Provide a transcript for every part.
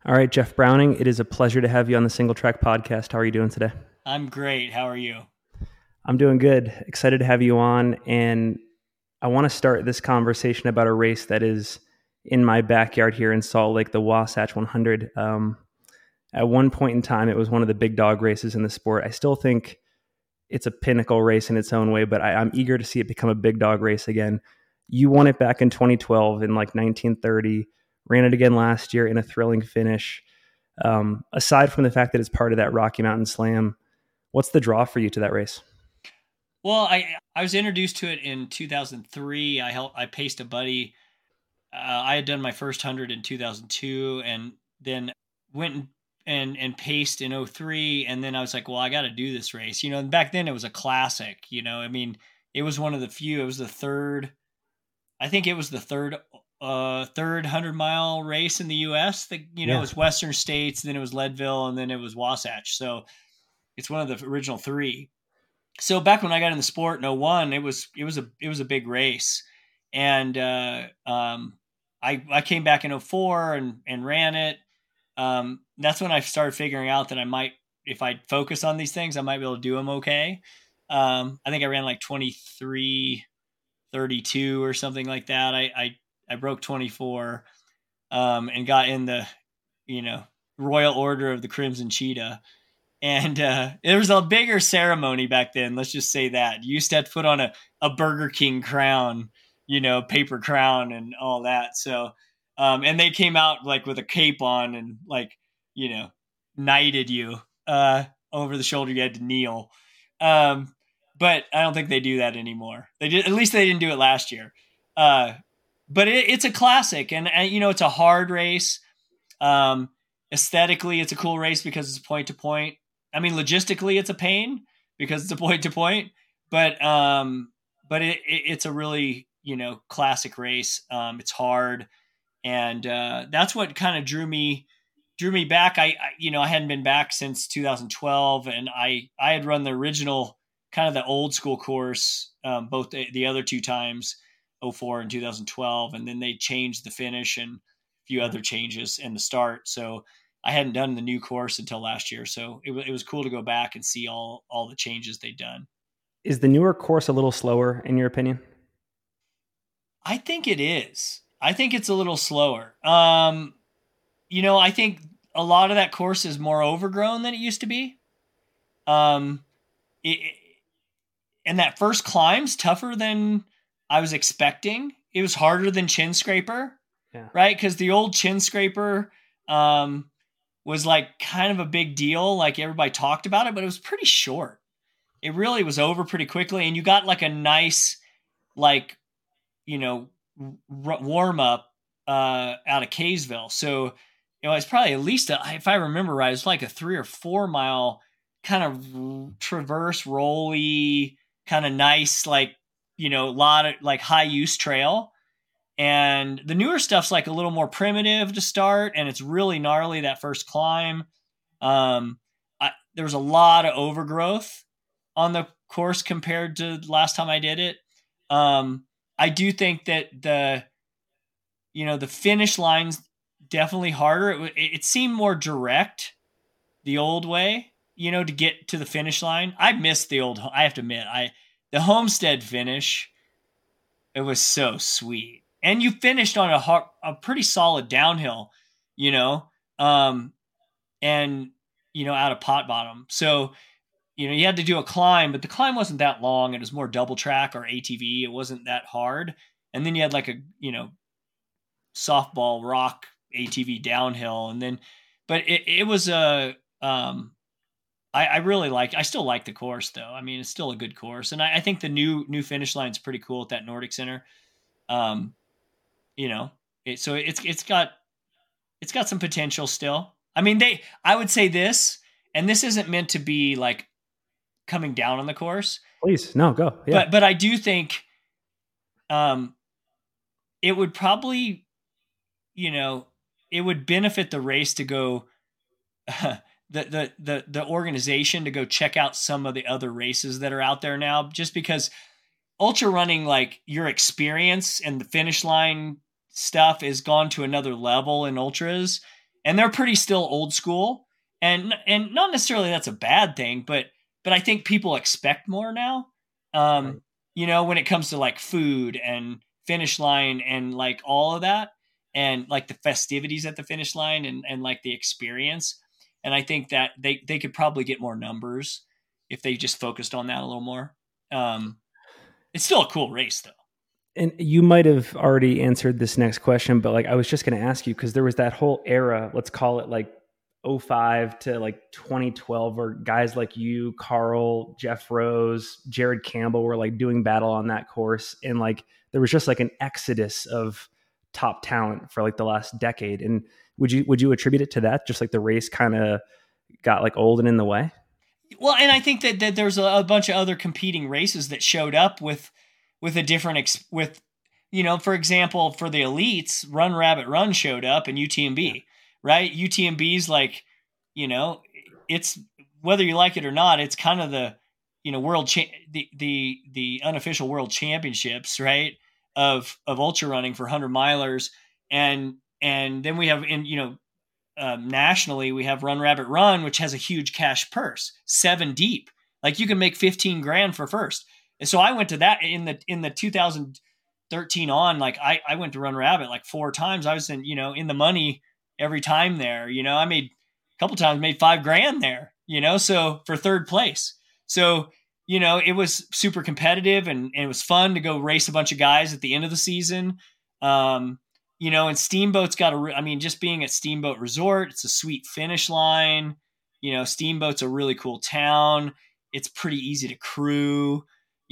All right, Jeff Browning, it is a pleasure to have you on the Single Track Podcast. How are you doing today? I'm great. How are you? I'm doing good. Excited to have you on. And I want to start this conversation about a race that is in my backyard here in Salt Lake, the Wasatch 100. At one point in time, it was one of the big dog races in the sport. I still think it's a pinnacle race in its own way, but I'm eager to see it become a big dog race again. You won it back in 2012 in like 1930, ran it again last year in a thrilling finish. Aside from the fact that it's part of that Rocky Mountain Slam, what's the draw for you to that race? Well, I was introduced to it in 2003. I paced a buddy. I had done my first 100 in 2002 and then went and paced in '03. And then I was like, well, I got to do this race. And back then it was a classic. I mean, it was one of the few. It was the third. I think it was the third 100-mile race in the U.S. That It was Western States, then it was Leadville, and then it was Wasatch. So it's one of the original three. So back when I got in the sport in '01, it was a big race, and I came back in '04 and ran it. That's when I started figuring out that I might, if I focus on these things, I might be able to do them okay. I think I ran like 23:32 or something like that. I broke 24 and got in the Royal Order of the Crimson Cheetah. And there was a bigger ceremony back then. Let's just say that. You used to have to put on a Burger King crown, paper crown and all that. So, and they came out like with a cape on and knighted you over the shoulder. You had to kneel. But I don't think they do that anymore. They did, at least they didn't do it last year. But it's a classic, and it's a hard race. Aesthetically, it's a cool race because it's point to point. I mean, logistically, it's a pain because it's a point to point, but it's a really, classic race. It's hard. And that's what kind of drew me back. I hadn't been back since 2012, and I had run the original kind of the old school course, both the other two times, '04 and 2012. And then they changed the finish and a few other changes in the start. So I hadn't done the new course until last year. So it was cool to go back and see all the changes they'd done. Is the newer course a little slower in your opinion? I think it is. I think it's a little slower. I think a lot of that course is more overgrown than it used to be. And that first climb's tougher than I was expecting. It was harder than Chin Scraper, right? Because the old Chin Scraper was like kind of a big deal. Like everybody talked about it, but it was pretty short. It really was over pretty quickly. And you got like a nice, warm up out of Kaysville. So, it's probably at least, if I remember right, it's like a 3 or 4 mile kind of traverse rolly, kind of nice, lot of like high use trail. And the newer stuff's like a little more primitive to start, and it's really gnarly that first climb. There was a lot of overgrowth on the course compared to the last time I did it. I do think that the finish line's definitely harder. It seemed more direct the old way, to get to the finish line. I missed I have to admit, the Homestead finish, it was so sweet. And you finished on a pretty solid downhill, and, out of pot bottom. So, you had to do a climb, but the climb wasn't that long. It was more double track or ATV. It wasn't that hard. And then you had like a, softball rock ATV downhill. And then, but it was I still like the course though. I mean, it's still a good course. And I think the new finish line is pretty cool at that Nordic Center. It's got some potential still. I mean, I would say this, and this isn't meant to be like coming down on the course. Please, no, go. Yeah. But I do think, it would probably, it would benefit the race to go, the organization to go check out some of the other races that are out there now, just because ultra running, like your experience and the finish line stuff is gone to another level in ultras. and they're pretty still old school, and not necessarily that's a bad thing, but I think people expect more now. Right. When it comes to like food and finish line and like all of that, and like the festivities at the finish line and like the experience. And I think that they could probably get more numbers if they just focused on that a little more. It's still a cool race though. And you might have already answered this next question, but like I was just going to ask you, because there was that whole era, let's call it like '05 to like 2012, where guys like you, Carl, Jeff Rose, Jared Campbell were like doing battle on that course. And like there was just like an exodus of top talent for like the last decade. And would you attribute it to that? Just like the race kind of got like old and in the way? Well, and I think that there's a bunch of other competing races that showed up with a different for example, for the elites, Run Rabbit Run showed up and UTMB, right? UTMB's like, it's whether you like it or not, it's kind of the the unofficial world championships, right? Of ultra running for 100 milers, and then we have nationally we have Run Rabbit Run, which has a huge cash purse, 7 deep. Like you can make 15 grand for first. And so I went to that in the 2013 on, like I went to Run Rabbit like 4 times. I was in the money every time there. I made a couple times, made 5 grand there, so for third place. So, it was super competitive and it was fun to go race a bunch of guys at the end of the season. And Steamboat's got just being at Steamboat Resort, it's a sweet finish line. Steamboat's a really cool town. It's pretty easy to crew.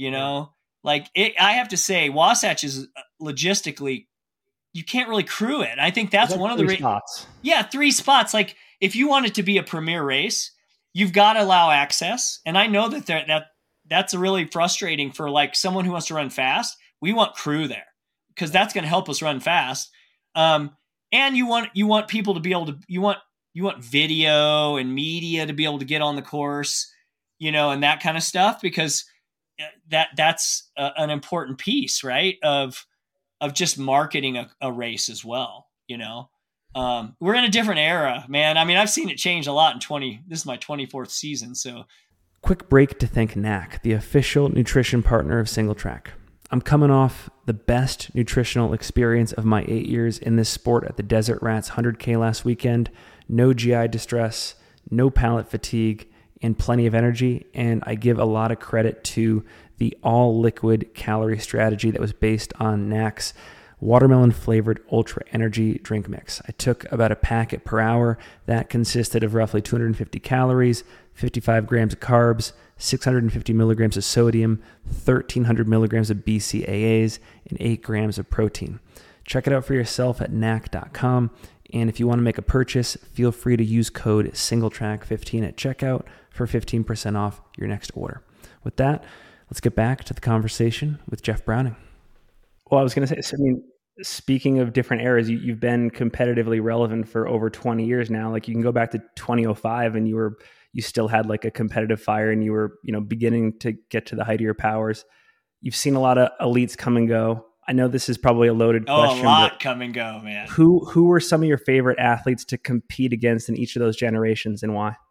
I have to say, Wasatch is logistically, you can't really crew it. I think that's one of the spots. Yeah, 3 spots. Like if you want it to be a premier race, you've got to allow access. And I know that's really frustrating for like someone who wants to run fast. We want crew there because that's going to help us run fast. And you want people to be able to, you want video and media to be able to get on the course, and that kind of stuff, because that's an important piece, right? Of just marketing a race as well. We're in a different era, man. I've seen it change a lot this is my 24th season. So quick break to thank NAC, the official nutrition partner of SingleTrack. I'm coming off the best nutritional experience of my 8 years in this sport at the Desert Rats 100K last weekend. No GI distress, no palate fatigue, and plenty of energy. And I give a lot of credit to the all liquid calorie strategy that was based on NAC's watermelon flavored ultra energy drink mix. I took about a packet per hour that consisted of roughly 250 calories, 55 grams of carbs, 650 milligrams of sodium, 1,300 milligrams of BCAAs, and 8 grams of protein. Check it out for yourself at nac.com. And if you want to make a purchase, feel free to use code SingleTrack15 at checkout for 15% off your next order. With that, let's get back to the conversation with Jeff Browning. Well, I was going to say, speaking of different eras, you've been competitively relevant for over 20 years now. Like you can go back to 2005 and you still had like a competitive fire and you were, beginning to get to the height of your powers. You've seen a lot of elites come and go. I know this is probably a loaded question. A lot come and go, man. Who were some of your favorite athletes to compete against in each of those generations and why?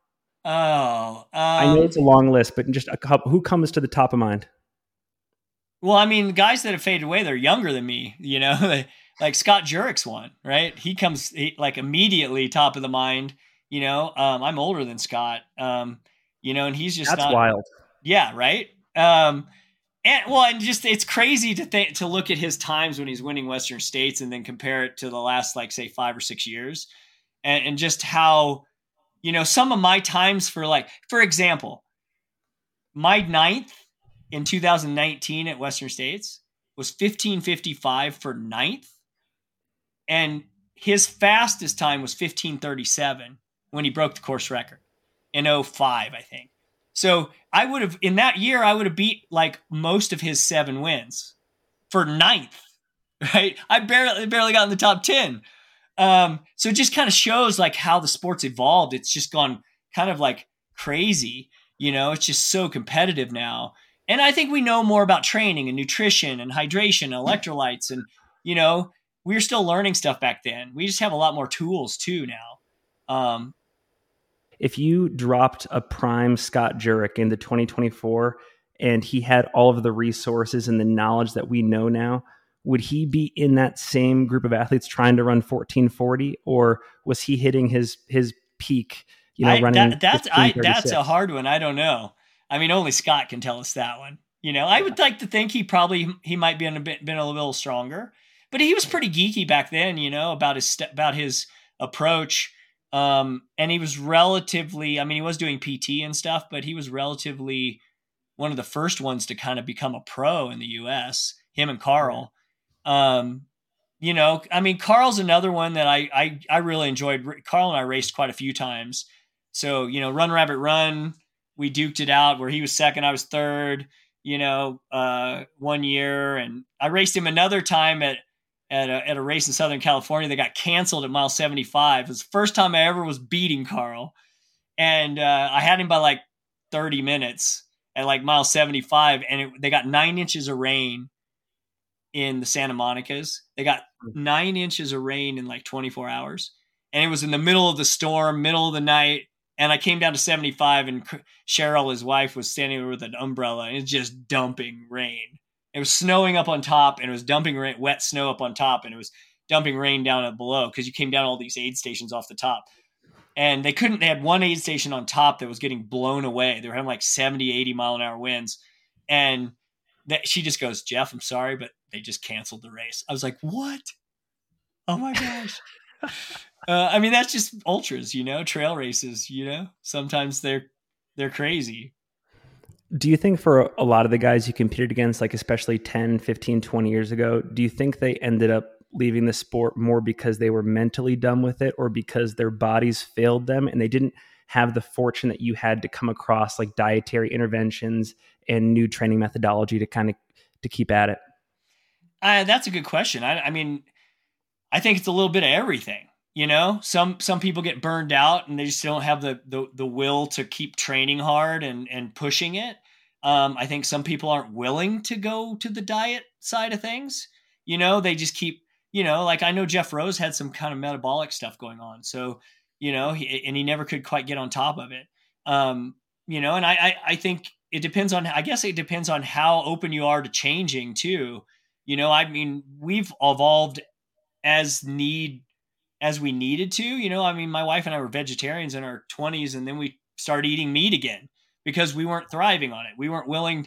I know it's a long list, but just a couple. Who comes to the top of mind? Well, guys that have faded away, they're younger than me, like Scott Jurek's one, right? He comes like immediately top of the mind, I'm older than Scott, and he's just that's wild. Yeah. Right. And just, it's crazy to look at his times when he's winning Western States and then compare it to the last, like say 5 or 6 years and just how, some of my times for example, my 9th in 2019 at Western States was 15:55 for 9th. And his fastest time was 15:37 when he broke the course record in 05, I think. So in that year, I would have beat like most of his 7 wins for 9th, right? I barely got in the top 10. So it just kind of shows like how the sport's evolved. It's just gone kind of like crazy. It's just so competitive now. And I think we know more about training and nutrition and hydration and electrolytes. And, we were still learning stuff back then. We just have a lot more tools too now. Um, If you dropped a prime Scott Jurek into 2024 and he had all of the resources and the knowledge that we know now, would he be in that same group of athletes trying to run 1440, or was he hitting his peak, running that's 1536? a hard one. I don't know. I mean, only Scott can tell us that one. I would like to think he might be been a little stronger, but he was pretty geeky back then. About his approach. And he was relatively, I mean, he was doing PT and stuff, but he was relatively one of the first ones to kind of become a pro in the US, him and Carl. I mean, Carl's another one that I really enjoyed. Carl and I raced quite a few times. So, Run Rabbit Run, we duked it out where he was second, I was third, 1 year. And I raced him another time at a race in Southern California that got canceled at mile 75. It was the first time I ever was beating Carl. And I had him by like 30 minutes at like mile 75. And they got 9 inches of rain in the Santa Monica's. They got 9 inches of rain in like 24 hours. And it was in the middle of the storm, middle of the night. And I came down to 75 and Cheryl, his wife, was standing there with an umbrella and it's just dumping rain. It was snowing up on top and it was dumping rain, wet snow up on top, and it was dumping rain down below because you came down all these aid stations off the top. And they had one aid station on top that was getting blown away. They were having like 70, 80 mile an hour winds. And she just goes, "Jeff, I'm sorry, but they just canceled the race." I was like, "What? Oh my gosh." I mean, that's just ultras, trail races, sometimes they're crazy. Do you think for a lot of the guys you competed against, like especially 10, 15, 20 years ago, do you think they ended up leaving the sport more because they were mentally done with it, or because their bodies failed them and they didn't have the fortune that you had to come across like dietary interventions and new training methodology to keep at it? That's a good question. I mean, I think it's a little bit of everything. Some people get burned out and they just don't have the will to keep training hard and pushing it. I think some people aren't willing to go to the diet side of things. They just keep, like I know Jeff Rose had some kind of metabolic stuff going on. So, he never could quite get on top of it. And I think it depends on how open you are to changing too. I mean, we've evolved as we needed to, I mean, my wife and I were vegetarians in our 20s, and then we started eating meat again because we weren't thriving on it. We weren't willing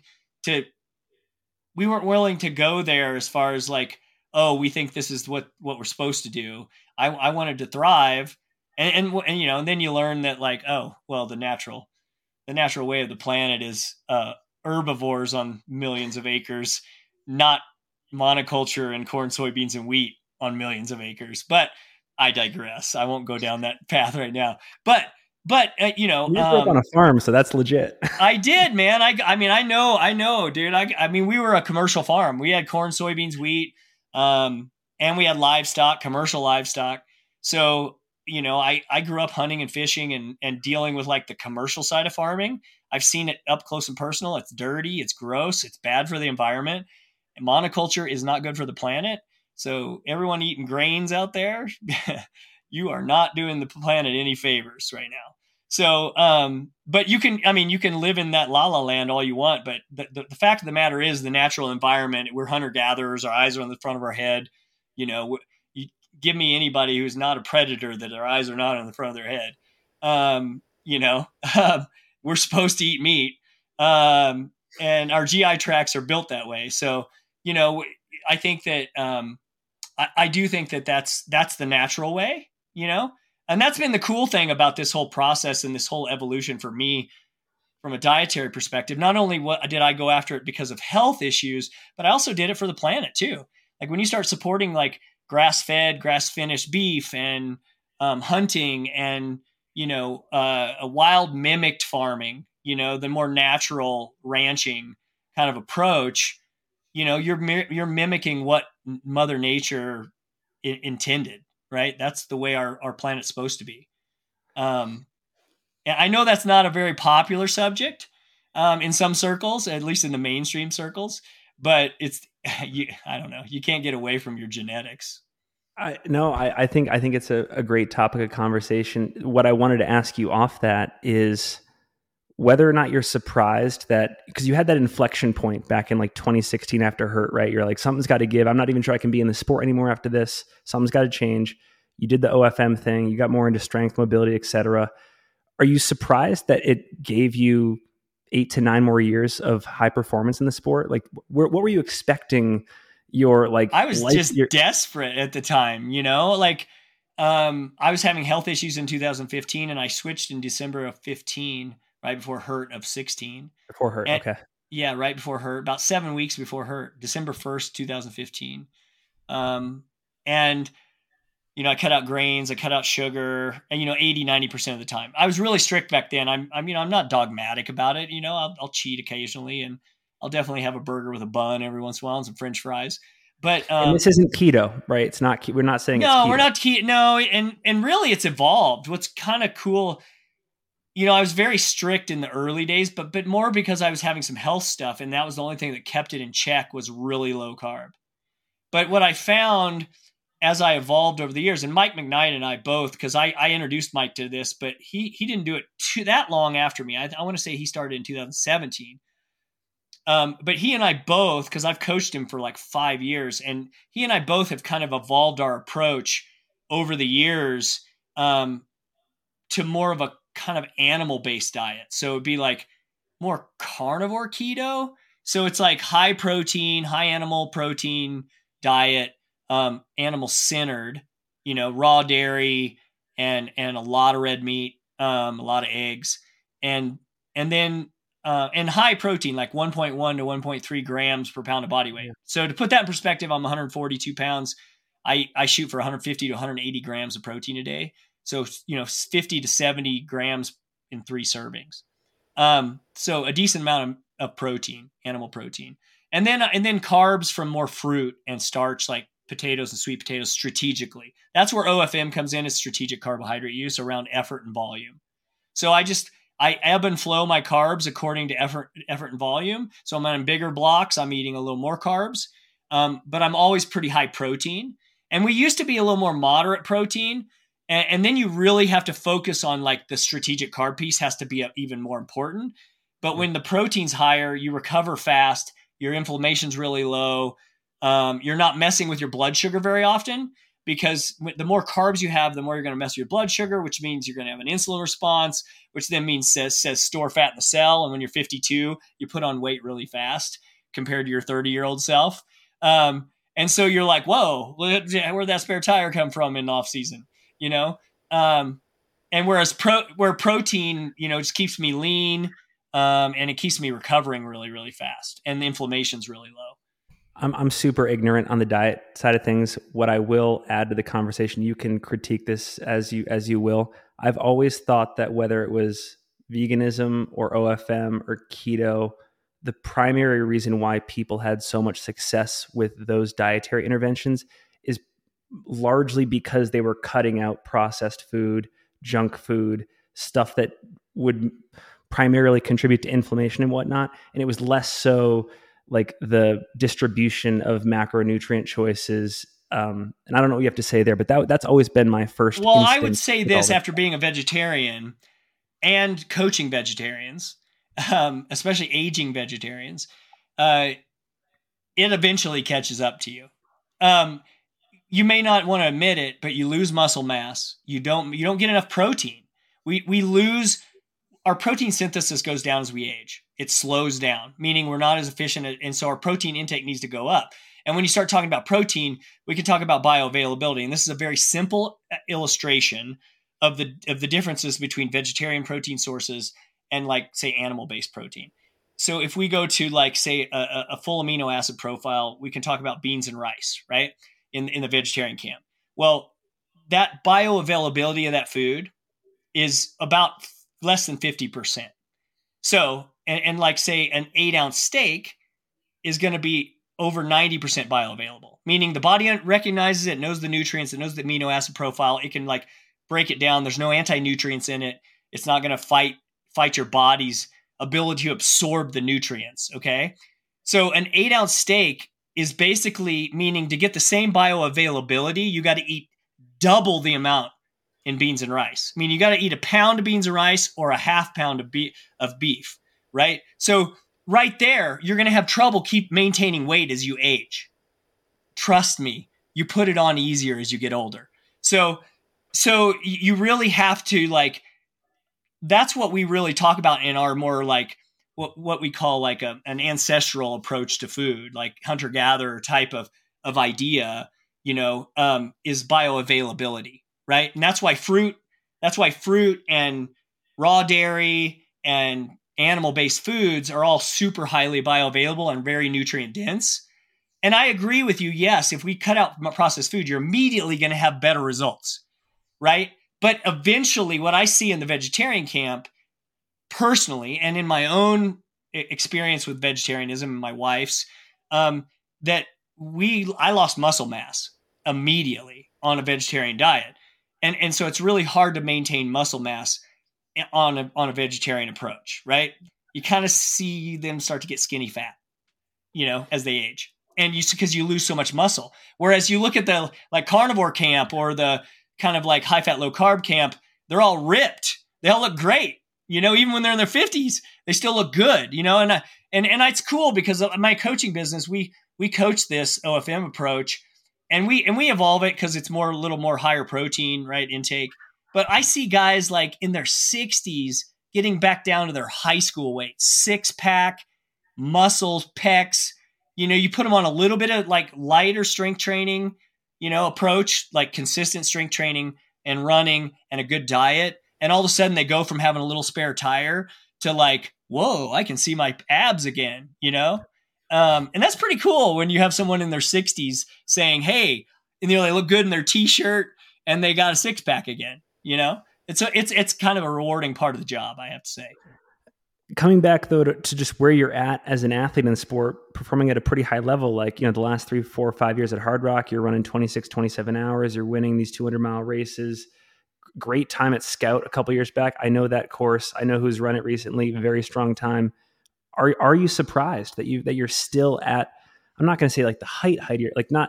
to go there as far as like, oh, we think this is what we're supposed to do. I wanted to thrive. And then you learn that like, oh, well, the natural way of the planet is herbivores on millions of acres, not monoculture and corn, soybeans, and wheat on millions of acres. But I digress. I won't go down that path right now. But you grew up on a farm, so that's legit. I did, man. I mean, I know, dude. I mean, we were a commercial farm. We had corn, soybeans, wheat, and we had livestock, commercial livestock. So, I grew up hunting and fishing and dealing with like the commercial side of farming. I've seen it up close and personal. It's dirty. It's gross. It's bad for the environment. And monoculture is not good for the planet. So everyone eating grains out there, you are not doing the planet any favors right now. So, but you can live in that la la land all you want. But the fact of the matter is the natural environment, we're hunter gatherers. Our eyes are on the front of our head. You give me anybody who's not a predator that their eyes are not on the front of their head. We're supposed to eat meat. And our GI tracts are built that way. So, I think that, I do think that that's the natural way, and that's been the cool thing about this whole process and this whole evolution for me from a dietary perspective. Not only did I go after it because of health issues, but I also did it for the planet too. Like when you start supporting like grass-fed, grass-finished beef and hunting and, a wild mimicked farming, the more natural ranching kind of approach, you're mimicking what Mother Nature intended, right? That's the way our planet's supposed to be. And I know that's not a very popular subject in some circles, at least in the mainstream circles, but I don't know. You can't get away from your genetics. I think it's a great topic of conversation. What I wanted to ask you off that is whether or not you're surprised that, because you had that inflection point back in like 2016 after Hurt, right? You're like, something's got to give. I'm not even sure I can be in the sport anymore after this. Something's got to change. You did the OFM thing. You got more into strength, mobility, etc. Are you surprised that it gave you 8 to 9 more years of high performance in the sport? Like, what were you expecting? I was just desperate at the time, like, I was having health issues in 2015 and I switched in December of 15, right before Hurt of 16. Before Hurt, and, okay. Yeah, right before Hurt, about 7 weeks before Hurt, December 1st, 2015. And, I cut out grains, I cut out sugar, and, 80, 90% of the time. I was really strict back then. I'm not dogmatic about it. I'll cheat occasionally, and I'll definitely have a burger with a bun every once in a while and some French fries. But and this isn't keto, right? It's not. We're not saying no, it's keto. We're not keto. No, and really, it's evolved. What's kind of cool, I was very strict in the early days, but more because I was having some health stuff, and that was the only thing that kept it in check was really low carb. But what I found as I evolved over the years, and Mike McKnight and I both, because I introduced Mike to this, but he didn't do it that long after me. I want to say he started in 2017. But he and I both, because I've coached him for like 5 years, and he and I both have kind of evolved our approach over the years to more of a kind of animal-based diet. So it'd be like more carnivore keto. So it's like high protein, high animal protein diet, animal centered, raw dairy and a lot of red meat, a lot of eggs, and then and high protein, like 1.1 to 1.3 grams per pound of body weight. So to put that in perspective, I'm 142 pounds. I shoot for 150 to 180 grams of protein a day. So, 50 to 70 grams in 3 servings. So a decent amount of protein, animal protein. And then carbs from more fruit and starch, like potatoes and sweet potatoes strategically. That's where OFM comes in, is strategic carbohydrate use around effort and volume. So I ebb and flow my carbs according to effort and volume. So I'm on bigger blocks. I'm eating a little more carbs, but I'm always pretty high protein. And we used to be a little more moderate protein. And then you really have to focus on like the strategic carb piece has to be even more important. But when the protein's higher, you recover fast. Your inflammation's really low. You're not messing with your blood sugar very often, because the more carbs you have, the more you're going to mess with your blood sugar, which means you're going to have an insulin response, which then means says store fat in the cell. And when you're 52, you put on weight really fast compared to your 30-year-old self. And so you're like, whoa, where'd that spare tire come from in off season? And whereas protein, just keeps me lean, and it keeps me recovering really, really fast, and the inflammation's really low. I'm super ignorant on the diet side of things. What I will add to the conversation, you can critique this as you will. I've always thought that whether it was veganism or OFM or keto, the primary reason why people had so much success with those dietary interventions is largely because they were cutting out processed food, junk food, stuff that would primarily contribute to inflammation and whatnot. And it was less so like the distribution of macronutrient choices. And I don't know what you have to say there, but that's always been my first. Well, I would say this after being a vegetarian and coaching vegetarians, especially aging vegetarians, it eventually catches up to you. You may not want to admit it, but you lose muscle mass. You don't get enough protein. We lose. Our protein synthesis goes down as we age. It slows down, meaning we're not as efficient. And so our protein intake needs to go up. And when you start talking about protein, we can talk about bioavailability. And this is a very simple illustration of the differences between vegetarian protein sources and, like, say, animal-based protein. So if we go to, like, say, a full amino acid profile, we can talk about beans and rice, right? In the vegetarian camp. Well, that bioavailability of that food is about less than 50%. So, and like, say, an 8-ounce steak is going to be over 90% bioavailable, meaning the body recognizes it, knows the nutrients, it knows the amino acid profile. It can, like, break it down. There's no anti-nutrients in it. It's not going to fight your body's ability to absorb the nutrients. Okay. So an 8-ounce steak is basically meaning to get the same bioavailability, you got to eat double the amount in beans and rice. I mean, you got to eat a pound of beans and rice or a half pound of beef, right? So right there, you're going to have trouble keep maintaining weight as you age. Trust me, you put it on easier as you get older. So you really have to, like, that's what we really talk about in our more like what we call like an ancestral approach to food, like hunter-gatherer type of idea, is bioavailability, right? And that's why fruit and raw dairy and animal-based foods are all super highly bioavailable and very nutrient dense. And I agree with you. Yes, if we cut out processed food, you're immediately going to have better results, right? But eventually what I see in the vegetarian camp personally, and in my own experience with vegetarianism and my wife's, that I lost muscle mass immediately on a vegetarian diet. And so it's really hard to maintain muscle mass on a vegetarian approach, right? You kind of see them start to get skinny fat, as they age. And because you lose so much muscle. Whereas you look at the like carnivore camp or the kind of like high fat, low carb camp, they're all ripped. They all look great. Even when they're in their 50s, they still look good, and it's cool because of my coaching business, we coach this OFM approach and we evolve it because it's a little more higher protein, right, intake. But I see guys like in their 60s getting back down to their high school weight, 6-pack, muscles, pecs. You put them on a little bit of like lighter strength training, approach, like consistent strength training and running and a good diet. And all of a sudden they go from having a little spare tire to like, whoa, I can see my abs again, and that's pretty cool when you have someone in their 60s saying, hey, and they look good in their t-shirt and they got a 6-pack again, it's kind of a rewarding part of the job, I have to say. Coming back though to just where you're at as an athlete in the sport, performing at a pretty high level, like, the last 3, 4, 5 years at Hard Rock, you're running 26, 27 hours, you're winning these 200-mile races. Great time at Scout a couple years back. I know that course. I know who's run it recently. Very strong time. Are you surprised that you're still at? I'm not going to say like the height here, like not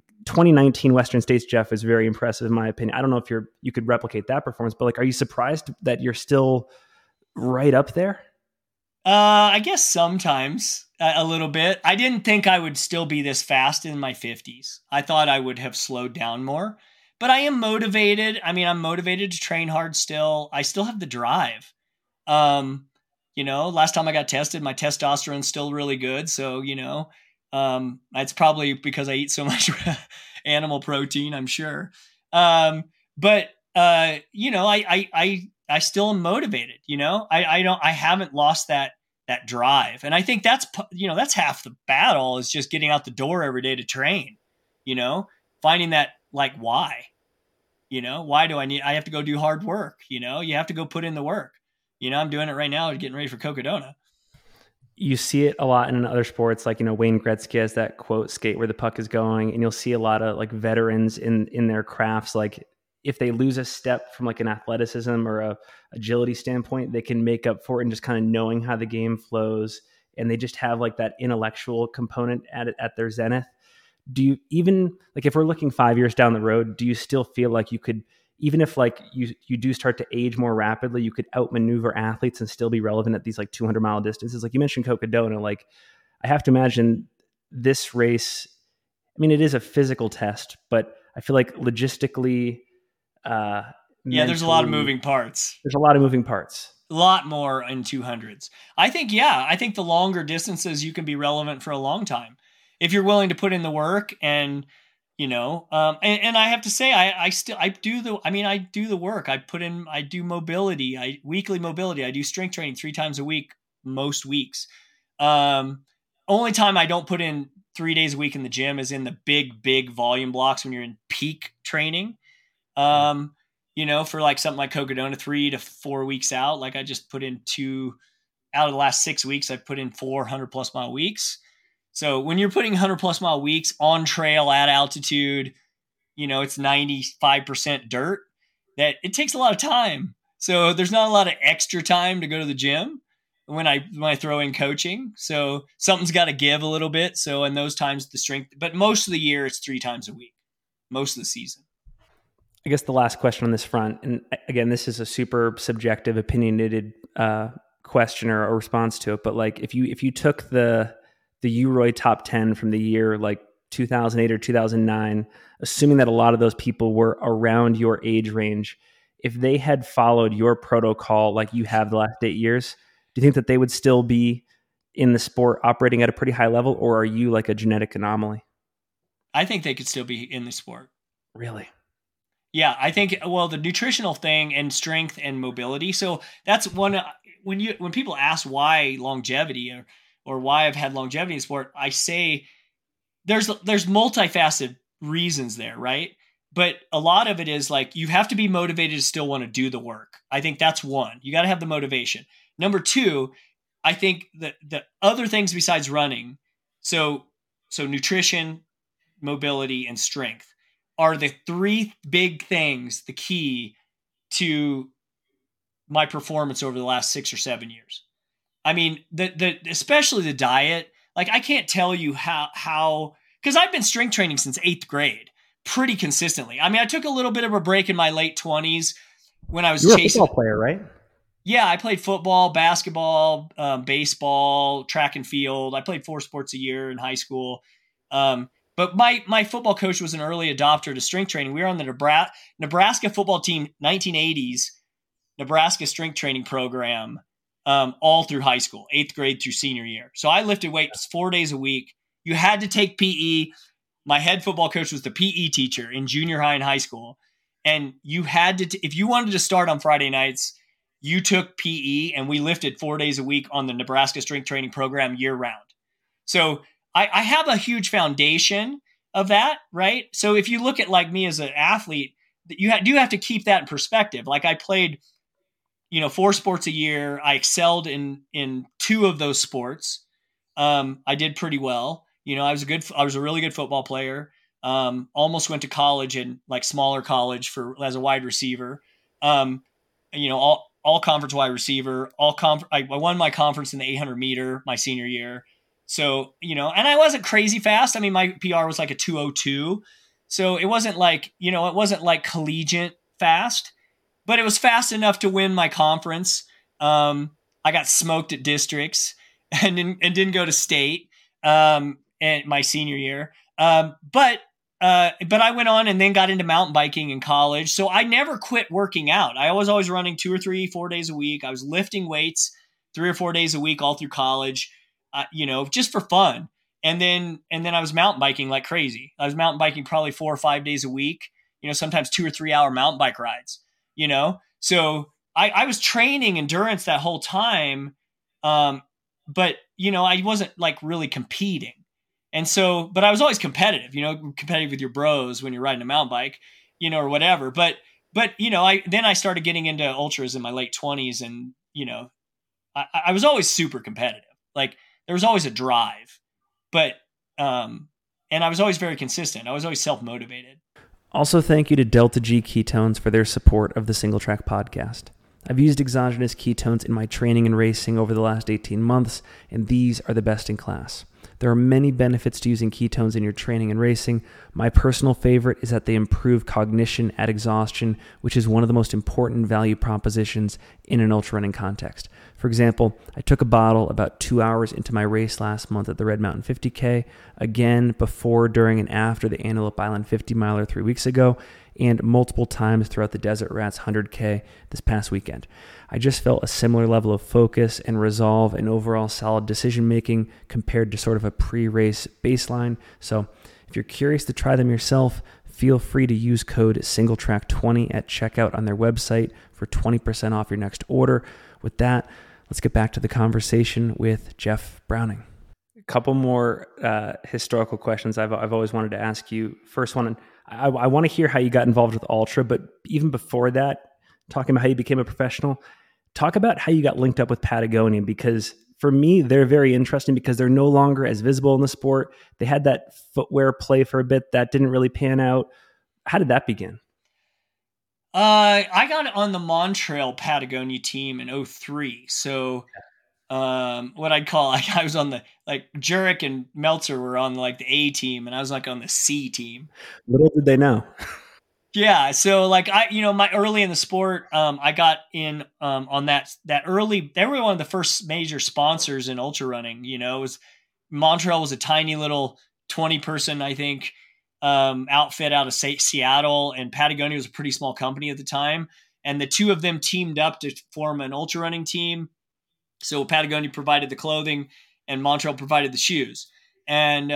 2019 Western States. Jeff is very impressive in my opinion. I don't know if you could replicate that performance, but like, are you surprised that you're still right up there? I guess sometimes a little bit. I didn't think I would still be this fast in my 50s. I thought I would have slowed down more. But I am motivated. I mean, I'm motivated to train hard still. I still have the drive. Last time I got tested, my testosterone's still really good. So, it's probably because I eat so much animal protein, I'm sure. But I still am motivated, I haven't lost that drive. And I think that's half the battle is just getting out the door every day to train, finding that, like, why? Why do I have to go do hard work? You have to go put in the work. I'm doing it right now, getting ready for Cocodona. You see it a lot in other sports, like, Wayne Gretzky has that quote, skate where the puck is going. And you'll see a lot of like veterans in their crafts. Like if they lose a step from like an athleticism or a agility standpoint, they can make up for it and just kind of knowing how the game flows. And they just have like that intellectual component at their zenith. Do you even, like, if we're looking 5 years down the road, do you still feel like you could, even if like you do start to age more rapidly, you could outmaneuver athletes and still be relevant at these like 200-mile distances? Like you mentioned Cocodona, like I have to imagine this race, I mean, it is a physical test, but I feel like logistically, there's a lot of moving parts. There's a lot of moving parts. A lot more in 200s. I think the longer distances you can be relevant for a long time. If you're willing to put in the work and, and I have to say, I do the work. I do mobility, weekly mobility. I do strength training 3 times a week, most weeks. Only time I don't put in 3 days a week in the gym is in the big volume blocks when you're in peak training. For like something like Cocodona, 3 to 4 weeks out, like I just put in 2 out of the last 6 weeks. I've put in 400+ mile weeks. So when you're putting 100+ mile weeks on trail at altitude, it's 95% dirt, that it takes a lot of time. So there's not a lot of extra time to go to the gym. when I throw in coaching. So something's got to give a little bit. So in those times, the strength, but most of the year it's 3 times a week, most of the season. I guess the last question on this front, and again, this is a super subjective, opinionated question or a response to it. But like, if you took the UROY top 10 from the year like 2008 or 2009, assuming that a lot of those people were around your age range, if they had followed your protocol like you have the last 8 years, do you think that they would still be in the sport operating at a pretty high level, or are you like a genetic anomaly? I think they could still be in the sport. Really? Yeah, I think, well, the nutritional thing and strength and mobility. So that's one, when people ask why longevity or why I've had longevity in sport, I say there's multifaceted reasons there, right? But a lot of it is like, you have to be motivated to still want to do the work. I think that's one. You got to have the motivation. Number two, I think that the other things besides running, so nutrition, mobility, and strength are the 3 big things, the key to my performance over the last 6 or 7 years. I mean, especially the diet. Like, I can't tell you how because I've been strength training since 8th grade pretty consistently. I mean, I took a little bit of a break in my late 20s when I was You were chasing. a football player, right? Yeah, I played football, basketball, baseball, track and field. I played 4 sports a year in high school. But my football coach was an early adopter to strength training. We were on the Nebraska football team, 1980s Nebraska strength training program, all through high school, 8th grade through senior year. So I lifted weights 4 days a week. You had to take PE. My head football coach was the PE teacher in junior high and high school. And you had to, if you wanted to start on Friday nights, you took PE, and we lifted 4 days a week on the Nebraska strength training program year round. So I have a huge foundation of that, right? So if you look at like me as an athlete, you do have to keep that in perspective. Like, I played, 4 sports a year. I excelled in 2 of those sports. I did pretty well. I was a really good football player. Almost went to college, and like smaller college as a wide receiver. All conference wide receiver, I won my conference in the 800 meter my senior year. So, and I wasn't crazy fast. I mean, my PR was like a 202. So it wasn't like, it wasn't like collegiate fast, but it was fast enough to win my conference. I got smoked at districts and didn't go to state, and my senior year. But I went on and then got into mountain biking in college. So I never quit working out. I was always running 2 or 3, 4 days a week. I was lifting weights 3 or 4 days a week all through college, just for fun. And then I was mountain biking like crazy. I was mountain biking probably 4 or 5 days a week, sometimes 2 or 3 hour mountain bike rides, So I was training endurance that whole time. But I wasn't like really competing. And so, but I was always competitive, competitive with your bros when you're riding a mountain bike, or whatever. But I started getting into ultras in my late 20s, and, I was always super competitive. Like, there was always a drive, but, and I was always very consistent. I was always self-motivated. Also, thank you to Delta G Ketones for their support of the Single Track podcast. I've used exogenous ketones in my training and racing over the last 18 months, and these are the best in class. There are many benefits to using ketones in your training and racing. My personal favorite is that they improve cognition at exhaustion, which is one of the most important value propositions in an ultra running context. For example, I took a bottle about 2 hours into my race last month at the Red Mountain 50K, again before, during, and after the Antelope Island 50 miler 3 weeks ago, and multiple times throughout the Desert Rats 100K this past weekend. I just felt a similar level of focus and resolve and overall solid decision-making compared to sort of a pre-race baseline. So if you're curious to try them yourself, feel free to use code SingleTrack20 at checkout on their website for 20% off your next order. With that, let's get back to the conversation with Jeff Browning. A couple more historical questions I've always wanted to ask you. First one, I want to hear how you got involved with Ultra, but even before that, talking about how you became a professional, talk about how you got linked up with Patagonia, because for me, they're very interesting because they're no longer as visible in the sport. They had that footwear play for a bit that didn't really pan out. How did that begin? I got on the Montrail Patagonia team in 2003. So what I'd call, like, I was on the, like, Jurek and Meltzer were on like the A team, and I was like on the C team. Little did they know. Yeah. So like my early in the sport, I got in on that early. They were one of the first major sponsors in ultra running. It was Montreal was a tiny little 20-person, I think, outfit out of Seattle, and Patagonia was a pretty small company at the time. And the two of them teamed up to form an ultra running team. So Patagonia provided the clothing, and Montreal provided the shoes. And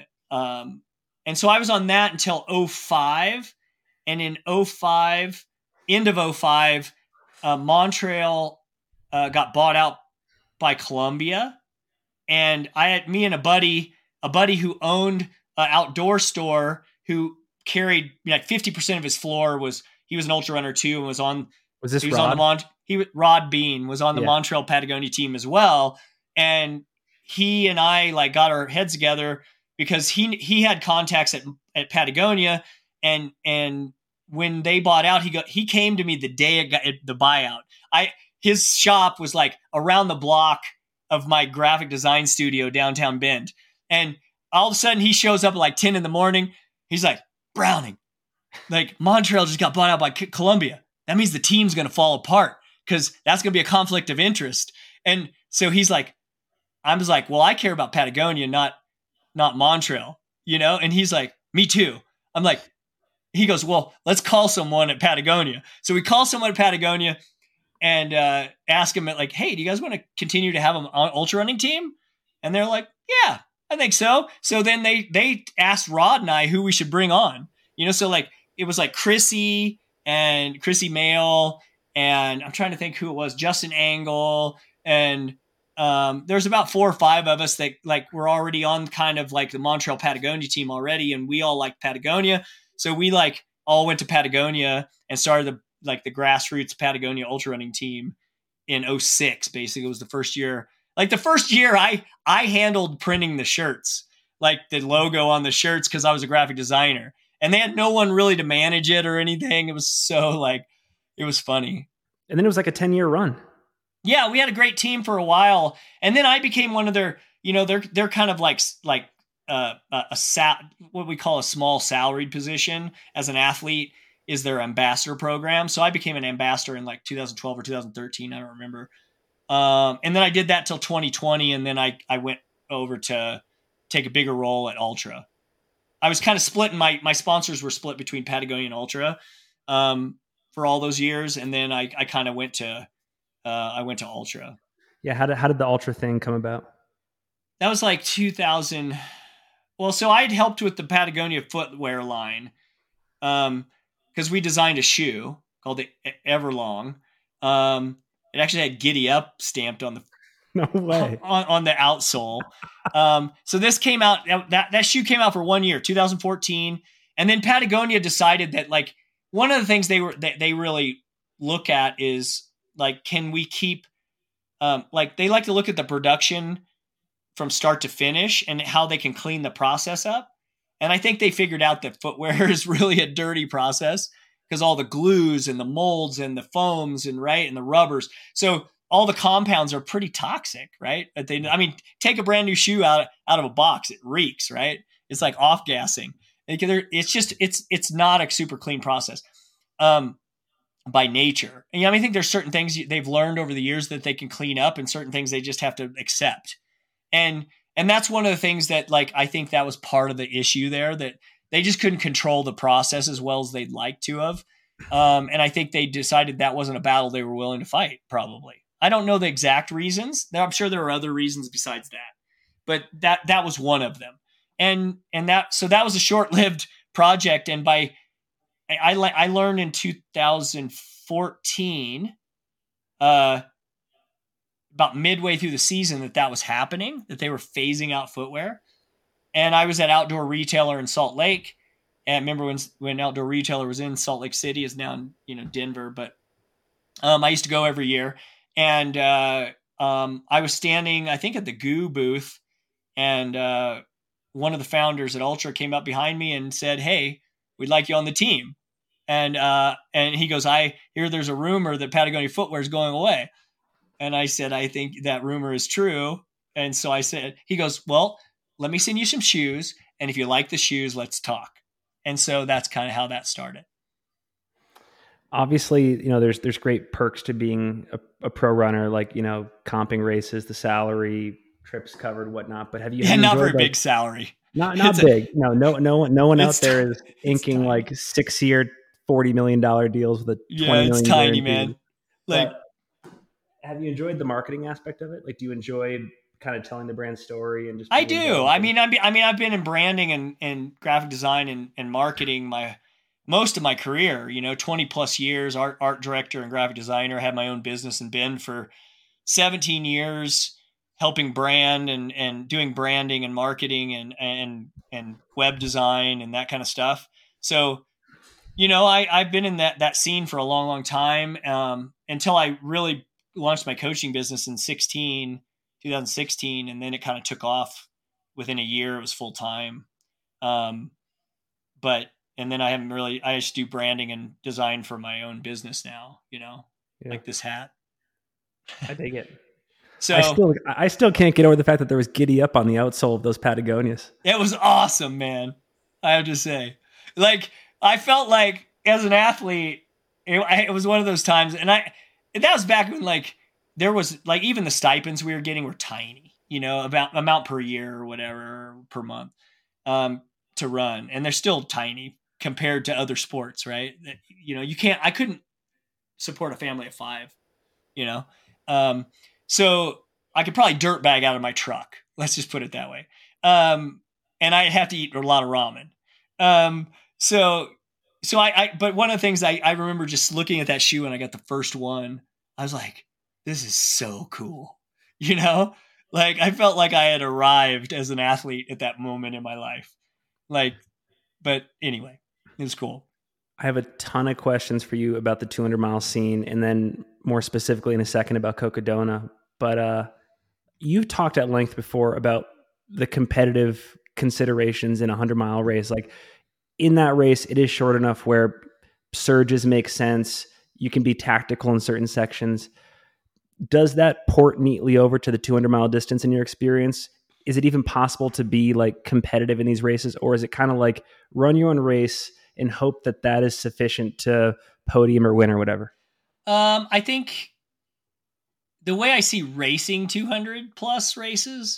so I was on that until 2005. And in 2005, end of 2005, Montreal got bought out by Columbia. And me and a buddy who owned an outdoor store, who carried like 50% of his floor, he was an ultra runner too, and was on Rod? Rod Bean was on the Montreal Patagonia team as well. And he and I like got our heads together because he had contacts at Patagonia. And when they bought out, he came to me the day the buyout. His shop was like around the block of my graphic design studio downtown Bend. And all of a sudden he shows up at like 10 in the morning. He's like, Browning, like Montreal just got bought out by Columbia. That means the team's going to fall apart because that's going to be a conflict of interest. And so I was like, well, I care about Patagonia, not Montreal, And he's like, me too. I'm like, he goes, well, let's call someone at Patagonia. So we call someone at Patagonia and ask him like, hey, do you guys want to continue to have an ultra running team? And they're like, yeah, I think so. So then they asked Rod and I who we should bring on, so like it was like Chrissy Mail, and I'm trying to think who it was, Justin Angle. And there's about 4 or 5 of us that like were already on kind of like the Montreal Patagonia team already. And we all liked Patagonia. So we like all went to Patagonia and started the grassroots Patagonia ultra running team in 2006. Basically, it was the first year. Like the first year, I handled printing the shirts, like the logo on the shirts, because I was a graphic designer, and they had no one really to manage it or anything. It was so it was funny. And then it was like a 10-year run. Yeah, we had a great team for a while, and then I became one of their. They're kind of like what we call a small salaried position as an athlete is their ambassador program. So I became an ambassador in like 2012 or 2013. I don't remember. And then I did that till 2020. And then I went over to take a bigger role at Ultra. I was kind of split, and my sponsors were split between Patagonia and Ultra for all those years. And then I kind of went to Ultra. Yeah. How did the Ultra thing come about? That was like 2000. Well, so I'd helped with the Patagonia footwear line because we designed a shoe called the Everlong. It actually had Giddy Up stamped on the no way on the outsole. So this came out, that shoe came out for 1 year, 2014, and then Patagonia decided that like one of the things they really look at is like, can we keep like they like to look at the production from start to finish and how they can clean the process up. And I think they figured out that footwear is really a dirty process because all the glues and the molds and the foams and the rubbers. So all the compounds are pretty toxic, right? Take a brand new shoe out of a box. It reeks, right? It's like off gassing. It's not a super clean process by nature. And I think there's certain things they've learned over the years that they can clean up, and certain things they just have to accept. And that's one of the things that like, I think that was part of the issue there, that they just couldn't control the process as well as they'd like to have. And I think they decided that wasn't a battle they were willing to fight, probably. I don't know the exact reasons. I'm sure there are other reasons besides that, but that was one of them. And that was a short-lived project. And I learned in 2014, about midway through the season, that was happening, that they were phasing out footwear. And I was at Outdoor Retailer in Salt Lake. And I remember when Outdoor Retailer was in Salt Lake City, is now in Denver. But I used to go every year. And I was standing, I think, at the GU booth. And one of the founders at Ultra came up behind me and said, hey, we'd like you on the team. And he goes, I hear there's a rumor that Patagonia footwear is going away. And I said, I think that rumor is true. And so I said, he goes, well, let me send you some shoes. And if you like the shoes, let's talk. And so that's kind of how that started. Obviously, there's great perks to being a pro runner, like, comping races, the salary, trips covered, whatnot. But have you not enjoyed, very big salary. Not big. No one out there is inking like 6-year, $40 million deals with a $20 million. It's tiny, man. But have you enjoyed the marketing aspect of it? Like, do you enjoy kind of telling the brand story and just? I do. I've been in branding and graphic design and marketing most of my career. 20 plus years, art director and graphic designer. I had my own business in Bend for 17 years. Helping brand and doing branding and marketing and web design and that kind of stuff. So, I've been in that scene for a long, long time, until I really launched my coaching business in 2016. And then it kind of took off within a year. It was full time. And then I just do branding and design for my own business now, like this hat. I dig it. So I still can't get over the fact that there was Giddy Up on the outsole of those Patagonias. It was awesome, man. I have to say, like, I felt like as an athlete, it was one of those times, and that was back when like there was like even the stipends we were getting were tiny, about amount per year or whatever per month, to run, and they're still tiny compared to other sports, right? I couldn't support a family of 5, So I could probably dirt bag out of my truck. Let's just put it that way. And I'd have to eat a lot of ramen. But one of the things I remember just looking at that shoe when I got the first one, I was like, this is so cool. Like I felt like I had arrived as an athlete at that moment in my life. But anyway, it was cool. I have a ton of questions for you about the 200-mile scene, and then more specifically in a second about Cocodona. But you've talked at length before about the competitive considerations in a 100-mile race. Like in that race, it is short enough where surges make sense. You can be tactical in certain sections. Does that port neatly over to the 200-mile distance in your experience? Is it even possible to be like competitive in these races, or is it kind of like run your own race and hope that is sufficient to podium or win or whatever? I think the way I see racing 200 plus races,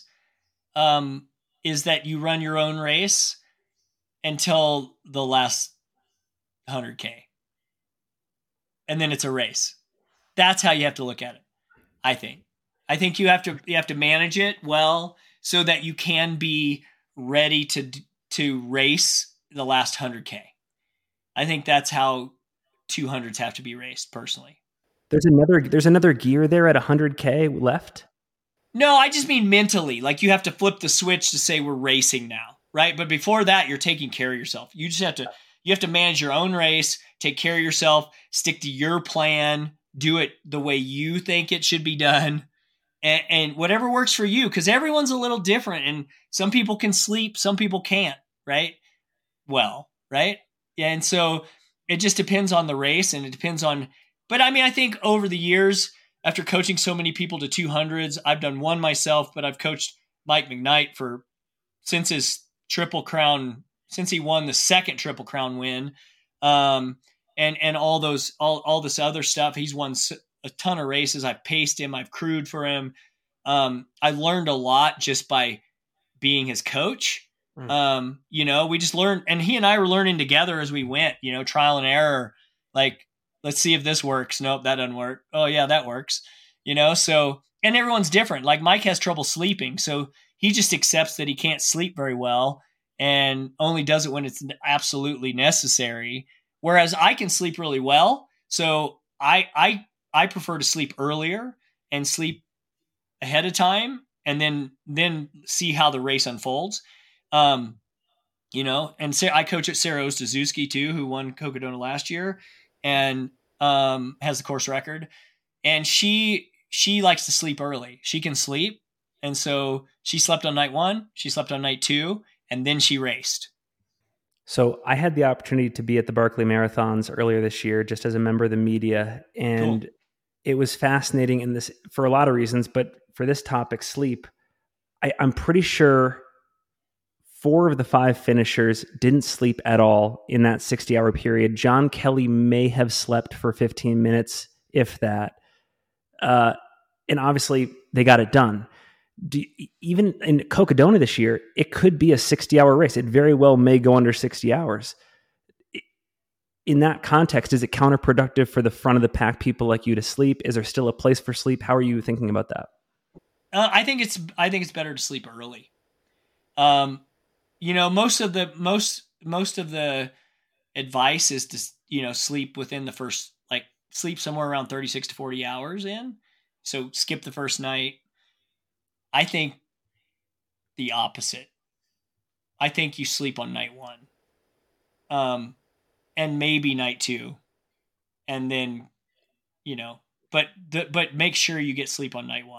is that you run your own race until the last 100K. And then it's a race. That's how you have to look at it. I think you have to manage it well so that you can be ready to race the last 100K. I think that's how 200s have to be raced personally. There's another gear there at 100K left? No, I just mean mentally. Like you have to flip the switch to say we're racing now, right? But before that, you're taking care of yourself. You have to manage your own race, take care of yourself, stick to your plan, do it the way you think it should be done, and whatever works for you, because everyone's a little different, and some people can sleep, some people can't, right? Well, right? Yeah, and so it just depends on the race, and it depends on. But I mean, I think over the years, after coaching so many people to 200s, I've done one myself, but I've coached Mike McKnight since his Triple Crown, since he won the second Triple Crown win, and all this other stuff. He's won a ton of races. I've paced him. I've crewed for him. I learned a lot just by being his coach. We just learned, and he and I were learning together as we went, trial and error. Like, let's see if this works. Nope, that doesn't work. Oh yeah, that works. So, and everyone's different. Like Mike has trouble sleeping. So he just accepts that he can't sleep very well and only does it when it's absolutely necessary. Whereas I can sleep really well. So I prefer to sleep earlier and sleep ahead of time and then see how the race unfolds. And I coach at Sarah Ostazuski too, who won Cocodona last year and has the course record. And she likes to sleep early. She can sleep. And so she slept on night 1, she slept on night 2, and then she raced. So I had the opportunity to be at the Barkley Marathons earlier this year, just as a member of the media. And cool. it was fascinating in this for a lot of reasons, but for this topic, sleep, I'm pretty sure 4 of the 5 finishers didn't sleep at all in that 60-hour period. John Kelly may have slept for 15 minutes, if that. And obviously, they got it done. Even in Cocodona this year, it could be a 60-hour race. It very well may go under 60 hours. In that context, is it counterproductive for the front of the pack people like you to sleep? Is there still a place for sleep? How are you thinking about that? I think it's better to sleep early. Most of the advice is to sleep within the first, like, sleep somewhere around 36 to 40 hours in. So skip the first night. I think the opposite. I think you sleep on night 1. And maybe night 2. And then, but make sure you get sleep on night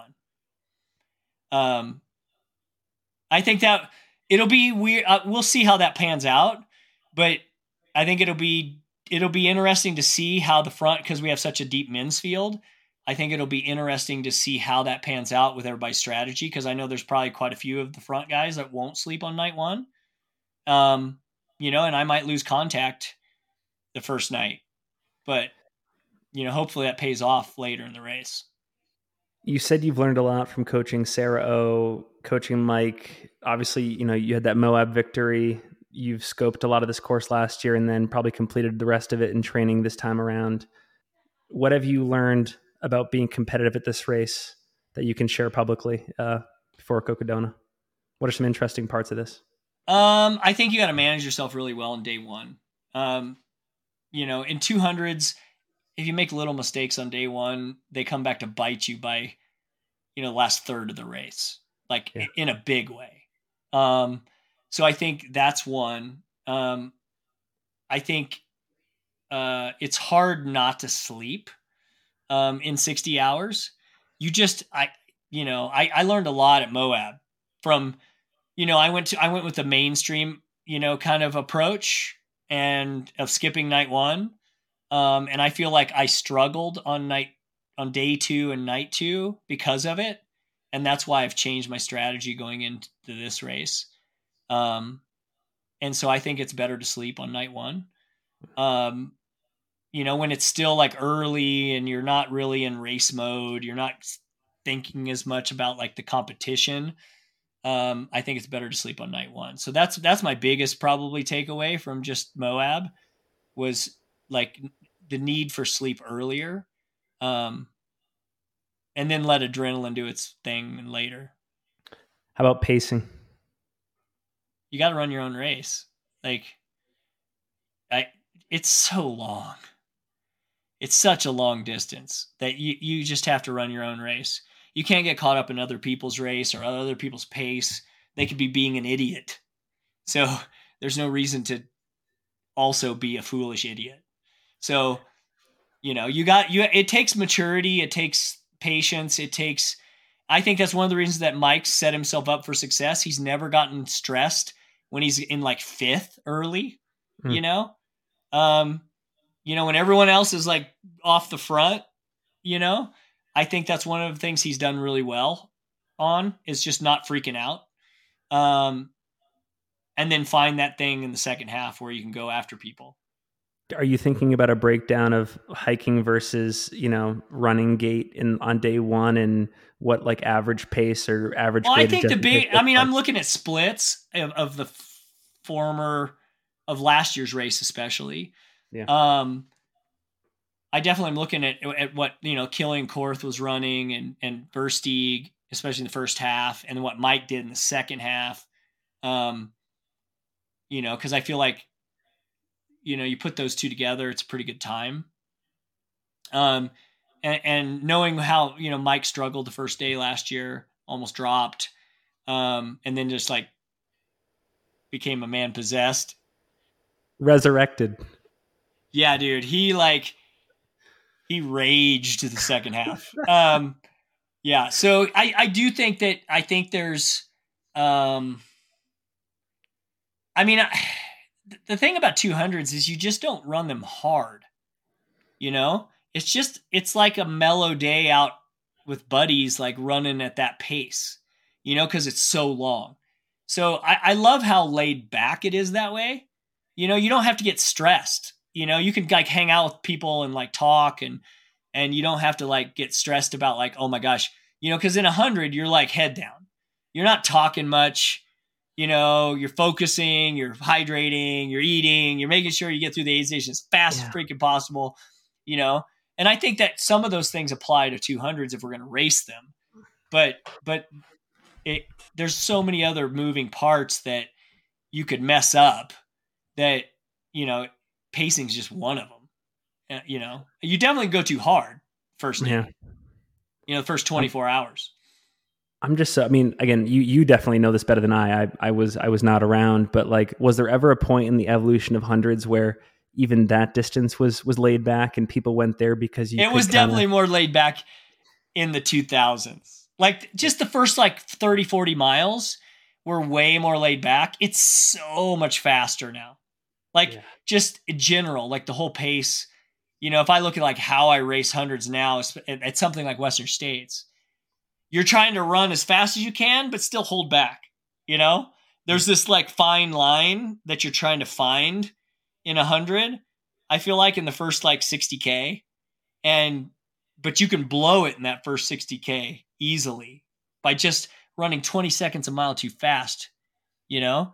1. I think that it'll be weird. We'll see how that pans out, but I think it'll be interesting to see how the front, because we have such a deep men's field. I think it'll be interesting to see how that pans out with everybody's strategy, because I know there's probably quite a few of the front guys that won't sleep on night 1. And I might lose contact the first night, but hopefully that pays off later in the race. You said you've learned a lot from coaching Sarah O, coaching Mike. Obviously, you had that Moab victory. You've scoped a lot of this course last year and then probably completed the rest of it in training this time around. What have you learned about being competitive at this race that you can share publicly before Cocodona? What are some interesting parts of this? I think you got to manage yourself really well in day 1. In 200s, if you make little mistakes on day 1, they come back to bite you by, the last third of the race, like in a big way. So I think that's one. I think it's hard not to sleep in 60 hours. I learned a lot at Moab from, I went with the mainstream, kind of approach and of skipping night 1. And I feel like I struggled on day 2 and night 2 because of it. And that's why I've changed my strategy going into this race. And so I think it's better to sleep on night 1. When it's still like early and you're not really in race mode, you're not thinking as much about like the competition. I think it's better to sleep on night 1. So that's my biggest probably takeaway from just Moab was like the need for sleep earlier. And then let adrenaline do its thing later. How about pacing? You got to run your own race. Like, it's so long. It's such a long distance that you just have to run your own race. You can't get caught up in other people's race or other people's pace. They could be being an idiot. So there's no reason to also be a foolish idiot. So, it takes maturity. It takes patience. I think that's one of the reasons that Mike set himself up for success. He's never gotten stressed when he's in like 5th early, when everyone else is like off the front, I think that's one of the things he's done really well on is just not freaking out. And then find that thing in the second half where you can go after people. Are you thinking about a breakdown of hiking versus, running gait on day 1 and what like average pace or average? Well, I think I'm looking at splits of the former of last year's race, especially. Yeah. I definitely am looking at what, Killian Korth was running and Versteeg, especially in the first half, and what Mike did in the second half. Cause I feel like, you put those two together, it's a pretty good time. And knowing how, Mike struggled the first day last year, almost dropped, and then just like became a man possessed. Resurrected. Yeah, dude. He raged the second half. Yeah. So I do think that, there's, the thing about 200s is you just don't run them hard. it's like a mellow day out with buddies, like running at that pace, because it's so long. So I love how laid back it is that way. You don't have to get stressed. You can like hang out with people and like talk and you don't have to like get stressed about like, oh my gosh, because in 100, you're like head down. You're not talking much. You're focusing, you're hydrating, you're eating, you're making sure you get through the aid station as fast as freaking possible, And I think that some of those things apply to 200s if we're going to race them. But there's so many other moving parts that you could mess up that, pacing is just one of them. You definitely go too hard first day, the first 24 hours. I'm just, again, you definitely know this better than I was not around, but like, was there ever a point in the evolution of hundreds where even that distance was laid back and people went there because it was definitely more laid back in the 2000s. Like just the first like 30, 40 miles were way more laid back. It's so much faster now. Like just in general, like the whole pace, if I look at like how I race hundreds now, it's something like Western States. You're trying to run as fast as you can, but still hold back. There's this like fine line that you're trying to find in 100. I feel like in the first like 60K, but you can blow it in that first 60K easily by just running 20 seconds a mile too fast, and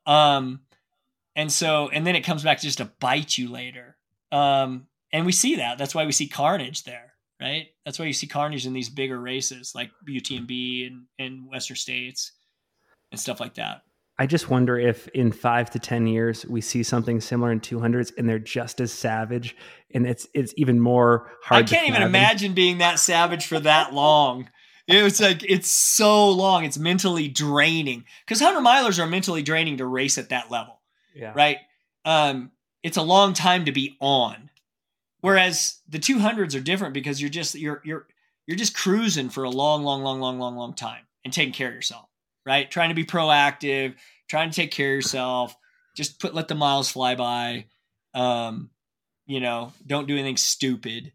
then it comes back just to bite you later. And we see that. That's why we see carnage there, right? That's why you see carnage in these bigger races like UTMB and Western States and stuff like that. I just wonder if in 5 to 10 years we see something similar in 200s and they're just as savage and it's even more hard. I can't even imagine being that savage for that long. It's so long. It's mentally draining because 100 milers are mentally draining to race at that level. Yeah. Right. It's a long time to be on. Whereas the 200s are different because you're just cruising for a long time and taking care of yourself, right? Trying to be proactive, trying to take care of yourself, just let the miles fly by. Don't do anything stupid.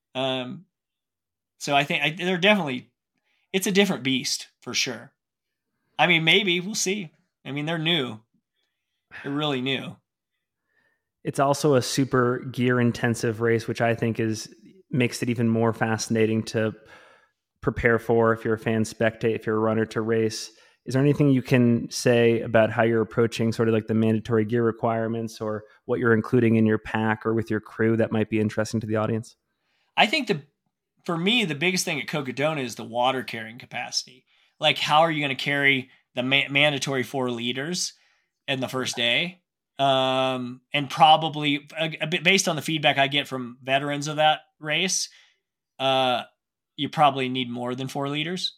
So I think they're definitely, it's a different beast for sure. Maybe we'll see. They're new. They're really new. It's also a super gear intensive race, which I think makes it even more fascinating to prepare for if you're a fan, spectate, if you're a runner to race. Is there anything you can say about how you're approaching sort of like the mandatory gear requirements or what you're including in your pack or with your crew that might be interesting to the audience? I think for me, the biggest thing at Cocodona is the water carrying capacity. Like, how are you going to carry the mandatory 4 liters in the first day? And probably a bit based on the feedback I get from veterans of that race, you probably need more than 4 liters.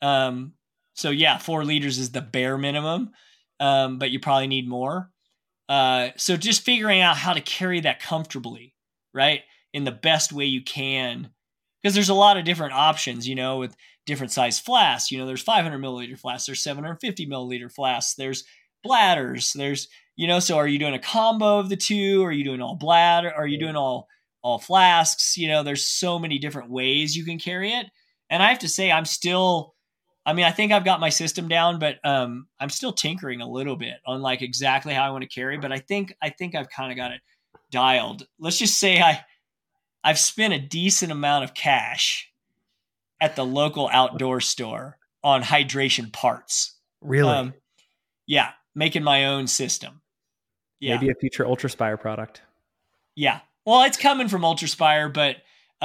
So yeah, 4 liters is the bare minimum. But you probably need more. So just figuring out how to carry that comfortably, right? In the best way you can, because there's a lot of different options, with different size flasks. There's 500 milliliter flasks, there's 750 milliliter flasks, there's bladders, there's, so are you doing a combo of the two? Are you doing all bladder? Are you doing all flasks? There's so many different ways you can carry it. And I have to say, I think I've got my system down, but I'm still tinkering a little bit on like exactly how I want to carry, but I think I've kind of got it dialed. Let's just say I've spent a decent amount of cash at the local outdoor store on hydration parts. Really? Yeah. Making my own system. Yeah. Maybe a future Ultraspire product. Yeah. Well, it's coming from Ultraspire, but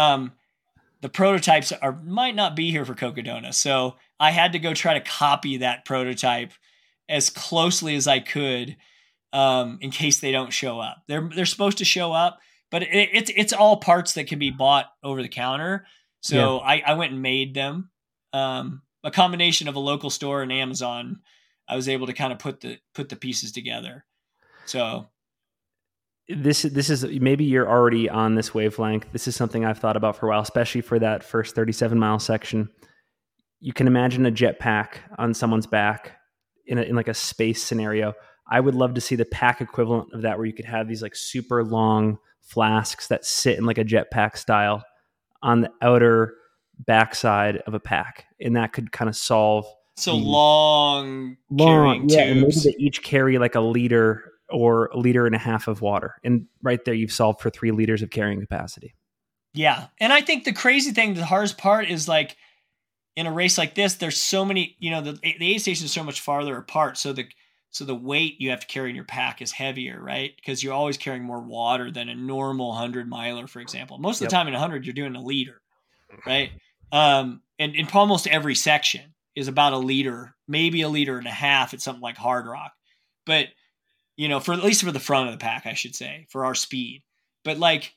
the prototypes might not be here for Cocodona. So I had to go try to copy that prototype as closely as I could in case they don't show up. They're supposed to show up, but it's all parts that can be bought over the counter. So yeah. I went and made them. A combination of a local store and Amazon. I was able to kind of put the pieces together. So this is maybe you're already on this wavelength. This is something I've thought about for a while, especially for that first 37-mile section. You can imagine a jetpack on someone's back in like a space scenario. I would love to see the pack equivalent of that, where you could have these like super long flasks that sit in like a jetpack style on the outer backside of a pack, and that could kind of solve So the long carrying yeah, and maybe tubes. they each carry like a liter or a liter and a half of water, and right there you've solved for 3 liters of carrying capacity. Yeah. And I think the crazy thing, the hardest part is like in a race like this, there's so many, the aid stations are so much farther apart. So the weight you have to carry in your pack is heavier, right? Because you're always carrying more water than a normal 100 miler, for example. Most of the time in 100, you're doing a liter, right? And almost every section is about a liter, maybe a liter and a half at something like Hard Rock. But, for at least for the front of the pack, I should say, for our speed. But like,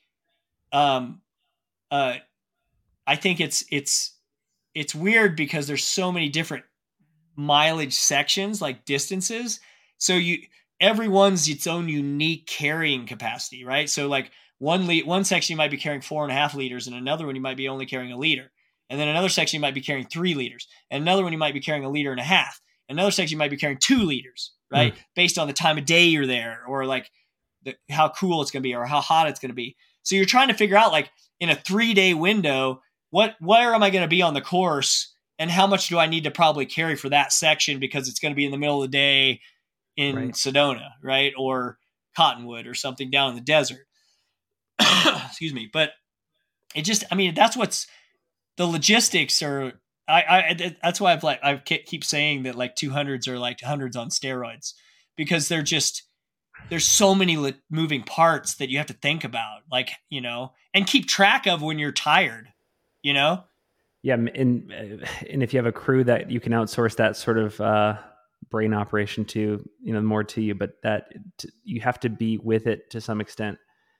I think it's weird because there's so many different mileage sections, like distances. So everyone's its own unique carrying capacity, right? So like one section you might be carrying 4.5 liters, and another one you might be only carrying a liter, and then another section you might be carrying 3 liters, and another one you might be carrying a liter and a half, another section you might be carrying 2 liters, right? Based on the time of day you're there, or like how cool it's going to be, or how hot it's going to be. So you're trying to figure out, like, in a 3-day window, where am I going to be on the course, and how much do I need to probably carry for that section, because it's going to be in the middle of the day in Sedona, right? Or Cottonwood or something down in the desert. Excuse me. But that's what's the logistics are. That's why I keep saying that like 200s are like hundreds on steroids, because there's so many moving parts that you have to think about, like, and keep track of when you're tired, Yeah. And if you have a crew that you can outsource that sort of brain operation to, more to you, but you have to be with it to some extent.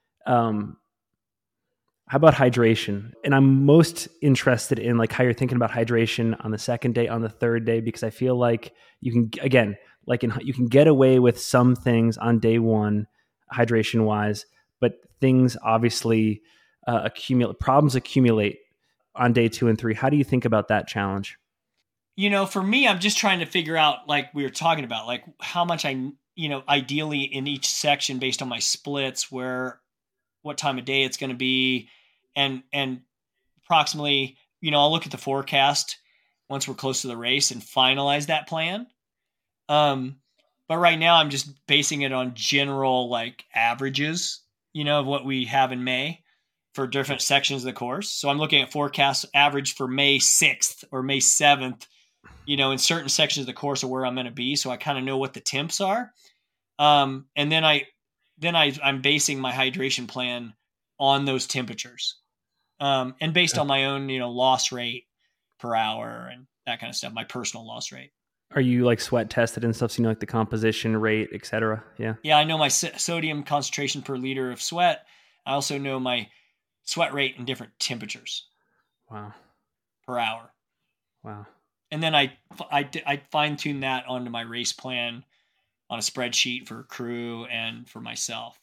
How about hydration? And I'm most interested in like how you're thinking about hydration on the second day, on the third day, because I feel like you can, again, you can get away with some things on day one, hydration wise, but things obviously problems accumulate on day 2 and 3. How do you think about that challenge? For me, I'm just trying to figure out, like we were talking about, like how much ideally in each section based on my splits, what time of day it's going to be, and approximately, I'll look at the forecast once we're close to the race and finalize that plan. But right now I'm just basing it on general like averages, of what we have in May for different sections of the course. So I'm looking at forecast average for May 6th or May 7th, in certain sections of the course of where I'm going to be. So I kind of know what the temps are. And then I'm basing my hydration plan on those temperatures. And based on my own, loss rate per hour and that kind of stuff, my personal loss rate. Are you like sweat tested and stuff? So you know, like the composition rate, et cetera. Yeah. Yeah. I know my sodium concentration per liter of sweat. I also know my sweat rate in different temperatures. Wow. Per hour. Wow. And then I fine tune that onto my race plan on a spreadsheet for crew and for myself.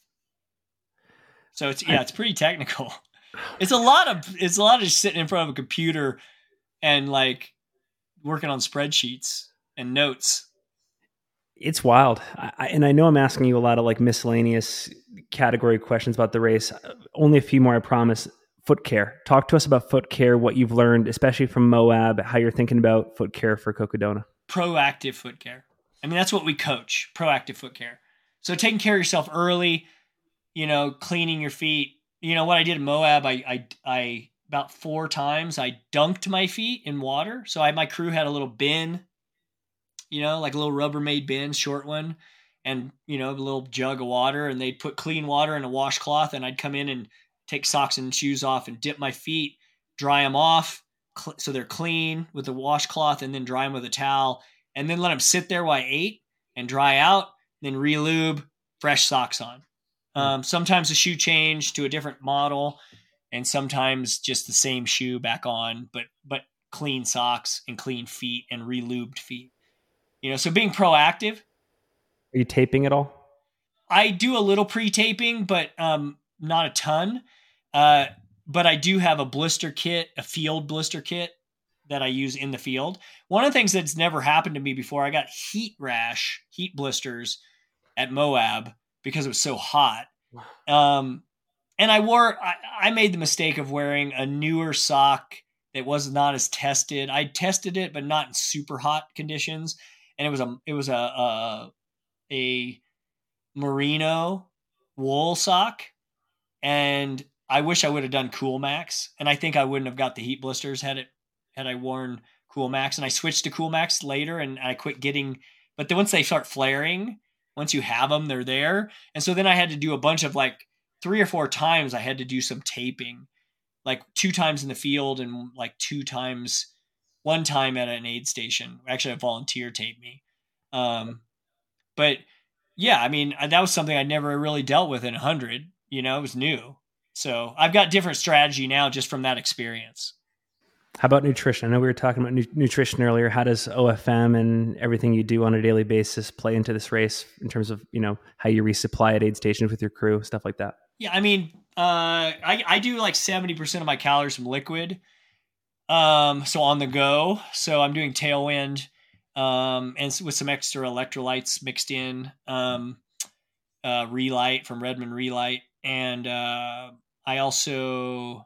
So it's pretty technical. It's a lot of just sitting in front of a computer and like working on spreadsheets and notes. It's wild. And I know I'm asking you a lot of like miscellaneous category questions about the race. Only a few more, I promise. Foot care. Talk to us about foot care, what you've learned, especially from Moab, how you're thinking about foot care for Cocodona. Proactive foot care. I mean, that's what we coach, proactive foot care. So taking care of yourself early, cleaning your feet. What I did at Moab, I about 4 times, I dunked my feet in water. So my crew had a little bin, like a little Rubbermaid bin, short one, and, a little jug of water, and they'd put clean water in a washcloth, and I'd come in and take socks and shoes off and dip my feet, dry them off so they're clean with the washcloth, and then dry them with a towel, and then let them sit there while I ate and dry out, then re-lube, fresh socks on. Sometimes a shoe change to a different model, and sometimes just the same shoe back on, but clean socks and clean feet and re-lubed feet. So being proactive. Are you taping at all? I do a little pre-taping, but not a ton. But I do have a blister kit, a field blister kit that I use in the field. One of the things that's never happened to me before, I got heat blisters at Moab because it was so hot. And I made the mistake of wearing a newer sock that was not as tested. I tested it, but not in super hot conditions. And it was a merino wool sock. And I wish I would have done Cool Max. And I think I wouldn't have got the heat blisters had I worn Cool Max. And I switched to Cool Max later and I quit getting, but then once they start flaring, once you have them, they're there. And so then I had to do a bunch of like 3 or 4 times I had to do some taping, like 2 times in the field and like 1 time at an aid station. Actually, a volunteer taped me. But yeah, I mean, that was something I'd never really dealt with in 100. It was new. So I've got different strategy now just from that experience. How about nutrition? I know we were talking about nutrition earlier. How does OFM and everything you do on a daily basis play into this race in terms of, how you resupply at aid stations with your crew, stuff like that? Yeah, I mean, I do like 70% of my calories from liquid. So on the go. So I'm doing Tailwind, and with some extra electrolytes mixed in, Relight from Redmond Relight. And, I also,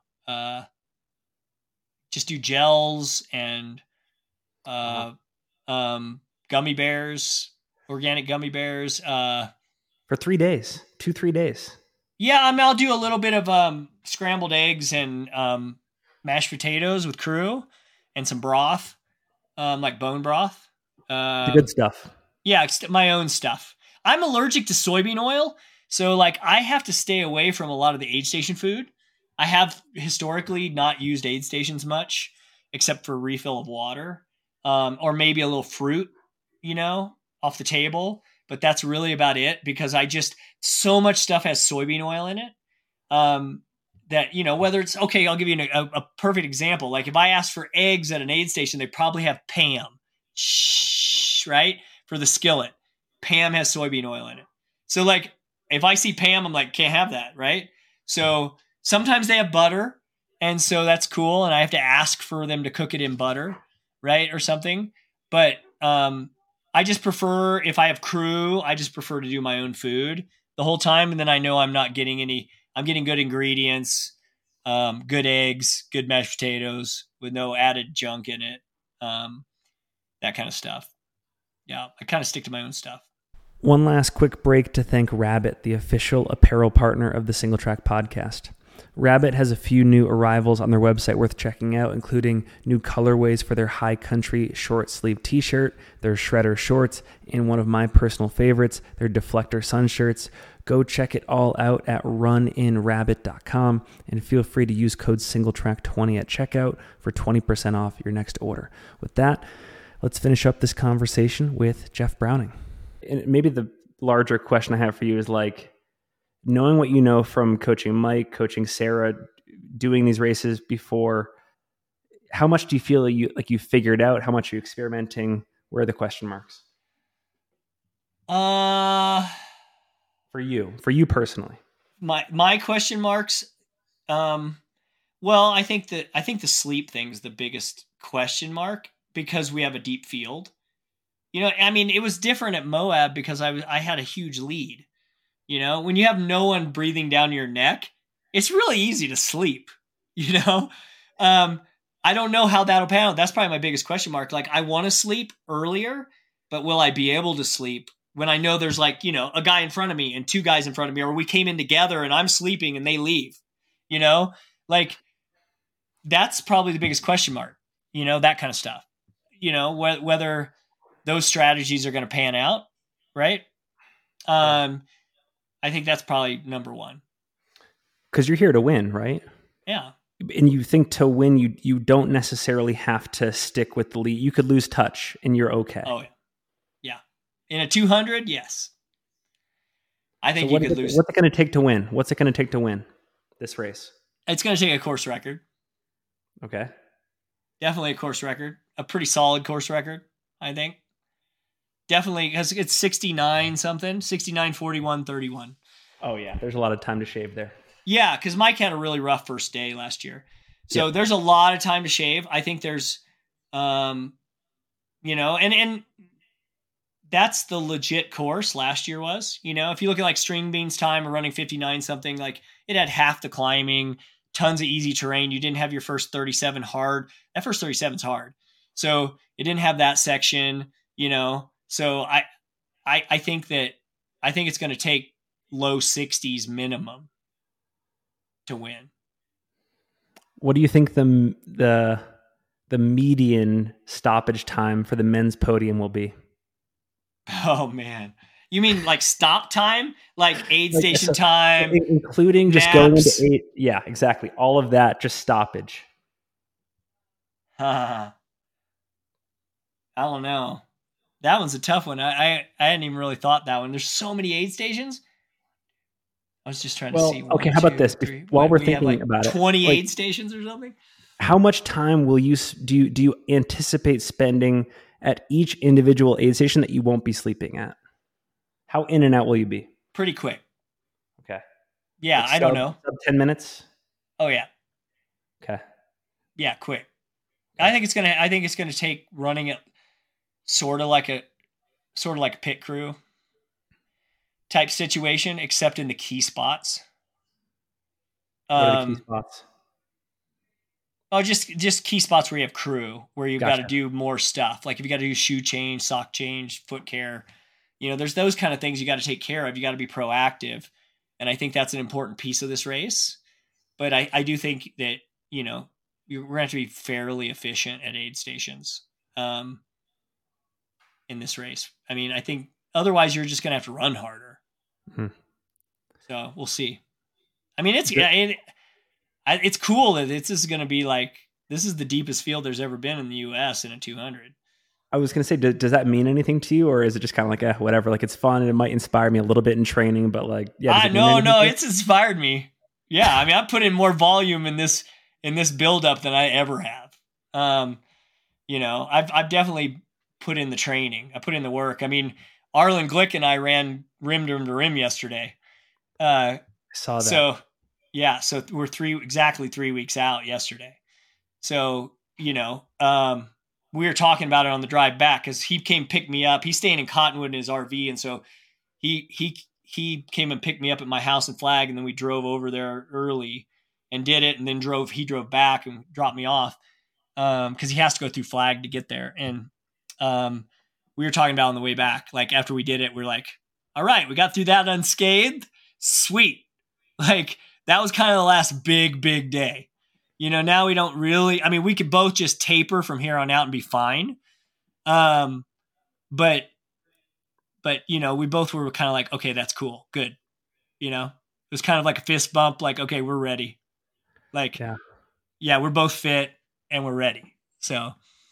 just do gels and, gummy bears, organic gummy bears, for 3 days, 2-3 days. Yeah, I'll do a little bit of scrambled eggs and mashed potatoes with crew and some broth, like bone broth. The good stuff. Yeah, my own stuff. I'm allergic to soybean oil, so like I have to stay away from a lot of the aid station food. I have historically not used aid stations much, except for refill of water, or maybe a little fruit, off the table. But that's really about it because so much stuff has soybean oil in it. That, whether it's okay, I'll give you a perfect example. Like if I ask for eggs at an aid station, they probably have Pam, right? For the skillet. Pam has soybean oil in it. So like if I see Pam, I'm like, can't have that, right? So sometimes they have butter, and so that's cool. And I have to ask for them to cook it in butter, right? Or something. But, I just prefer, if I have crew, I just prefer to do my own food the whole time. And then I know I'm getting good ingredients, good eggs, good mashed potatoes with no added junk in it. That kind of stuff. Yeah. I kind of stick to my own stuff. One last quick break to thank Rabbit, the official apparel partner of the Single Track podcast. Rabbit has a few new arrivals on their website worth checking out, including new colorways for their High Country short sleeve t-shirt, their Shredder shorts, and one of my personal favorites, their Deflector sun shirts. Go check it all out at runinrabbit.com and feel free to use code SingleTrack20 at checkout for 20% off your next order. With that, let's finish up this conversation with Jeff Browning. And maybe the larger question I have for you is like, knowing what you know from coaching Mike, coaching Sarah, doing these races before, how much do you feel like you figured out? How much are you experimenting? Where are the question marks? For you personally. My question marks. Well, I think the sleep thing's the biggest question mark because we have a deep field. I mean, it was different at Moab because I had a huge lead. When you have no one breathing down your neck, it's really easy to sleep, I don't know how that'll pan out. That's probably my biggest question mark. Like I want to sleep earlier, but will I be able to sleep when I know there's like, a guy in front of me and 2 guys in front of me, or we came in together and I'm sleeping and they leave, like that's probably the biggest question mark, that kind of stuff, whether those strategies are going to pan out. Right. I think that's probably number one. Because you're here to win, right? Yeah. And you think to win, you don't necessarily have to stick with the lead. You could lose touch and you're okay. Oh, yeah. Yeah. In a 200, yes. I think you could lose. What's it going to take to win? What's it going to take to win this race? It's going to take a course record. Okay. Definitely a course record. A pretty solid course record, I think. Definitely, because it's 69 something, 69, 41, 31. Oh, yeah. There's a lot of time to shave there. Yeah, because Mike had a really rough first day last year. So There's a lot of time to shave. I think there's, and that's the legit course last year was. If you look at like String Bean's time or running 59 something, like it had half the climbing, tons of easy terrain. You didn't have your first 37 hard. That first 37 is hard. So it didn't have that section, So I think it's going to take low 60s minimum to win. What do you think the median stoppage time for the men's podium will be? Oh man. You mean like stop time? Like aid station time? Including naps. Just going into aid. Yeah, exactly. All of that, just stoppage. I don't know. That one's a tough one. I hadn't even really thought that one. There's so many aid stations. I was just trying to see. Okay, how about this? While we're thinking about 20 aid stations or something? How much time will do you anticipate spending at each individual aid station that you won't be sleeping at? How in and out will you be? Pretty quick. Okay. Yeah, I don't know. 10 minutes? Oh yeah. Okay. Yeah, quick. Okay. I think it's gonna take running it sort of like a pit crew type situation, except in the key spots. What are the key spots? Oh, just key spots where you have crew, where you've got to do more stuff. Like if you got to do shoe change, sock change, foot care, there's those kind of things you got to take care of. You got to be proactive. And I think that's an important piece of this race. But I do think that, we're going to have to be fairly efficient at aid stations in this race. I mean, I think otherwise you're just going to have to run harder. Mm-hmm. So we'll see. I mean, it's cool that this is going to be like, this is the deepest field there's ever been in the U.S. in a 200. I was going to say, does that mean anything to you, or is it just kind of like, whatever, like it's fun and it might inspire me a little bit in training, but like, yeah. No, it's inspired me. Yeah. I mean, I put in more volume in this buildup than I ever have. I've definitely put in the training. I put in the work. I mean, Arlen Glick and I ran rim to rim yesterday. I saw that. So yeah, so we're exactly 3 weeks out yesterday. So, we were talking about it on the drive back because he came pick me up. He's staying in Cottonwood in his RV. And so he came and picked me up at my house in Flag. And then we drove over there early and did it. And then he drove back and dropped me off because he has to go through Flag to get there. And we were talking about on the way back, like after we did it, we're like, all right, we got through that unscathed. Sweet. Like that was kind of the last big day. Now we don't really, I mean, we could both just taper from here on out and be fine. But we both were kind of like, okay, that's cool. Good. It was kind of like a fist bump. Like, okay, we're ready. Like, yeah, we're both fit and we're ready. So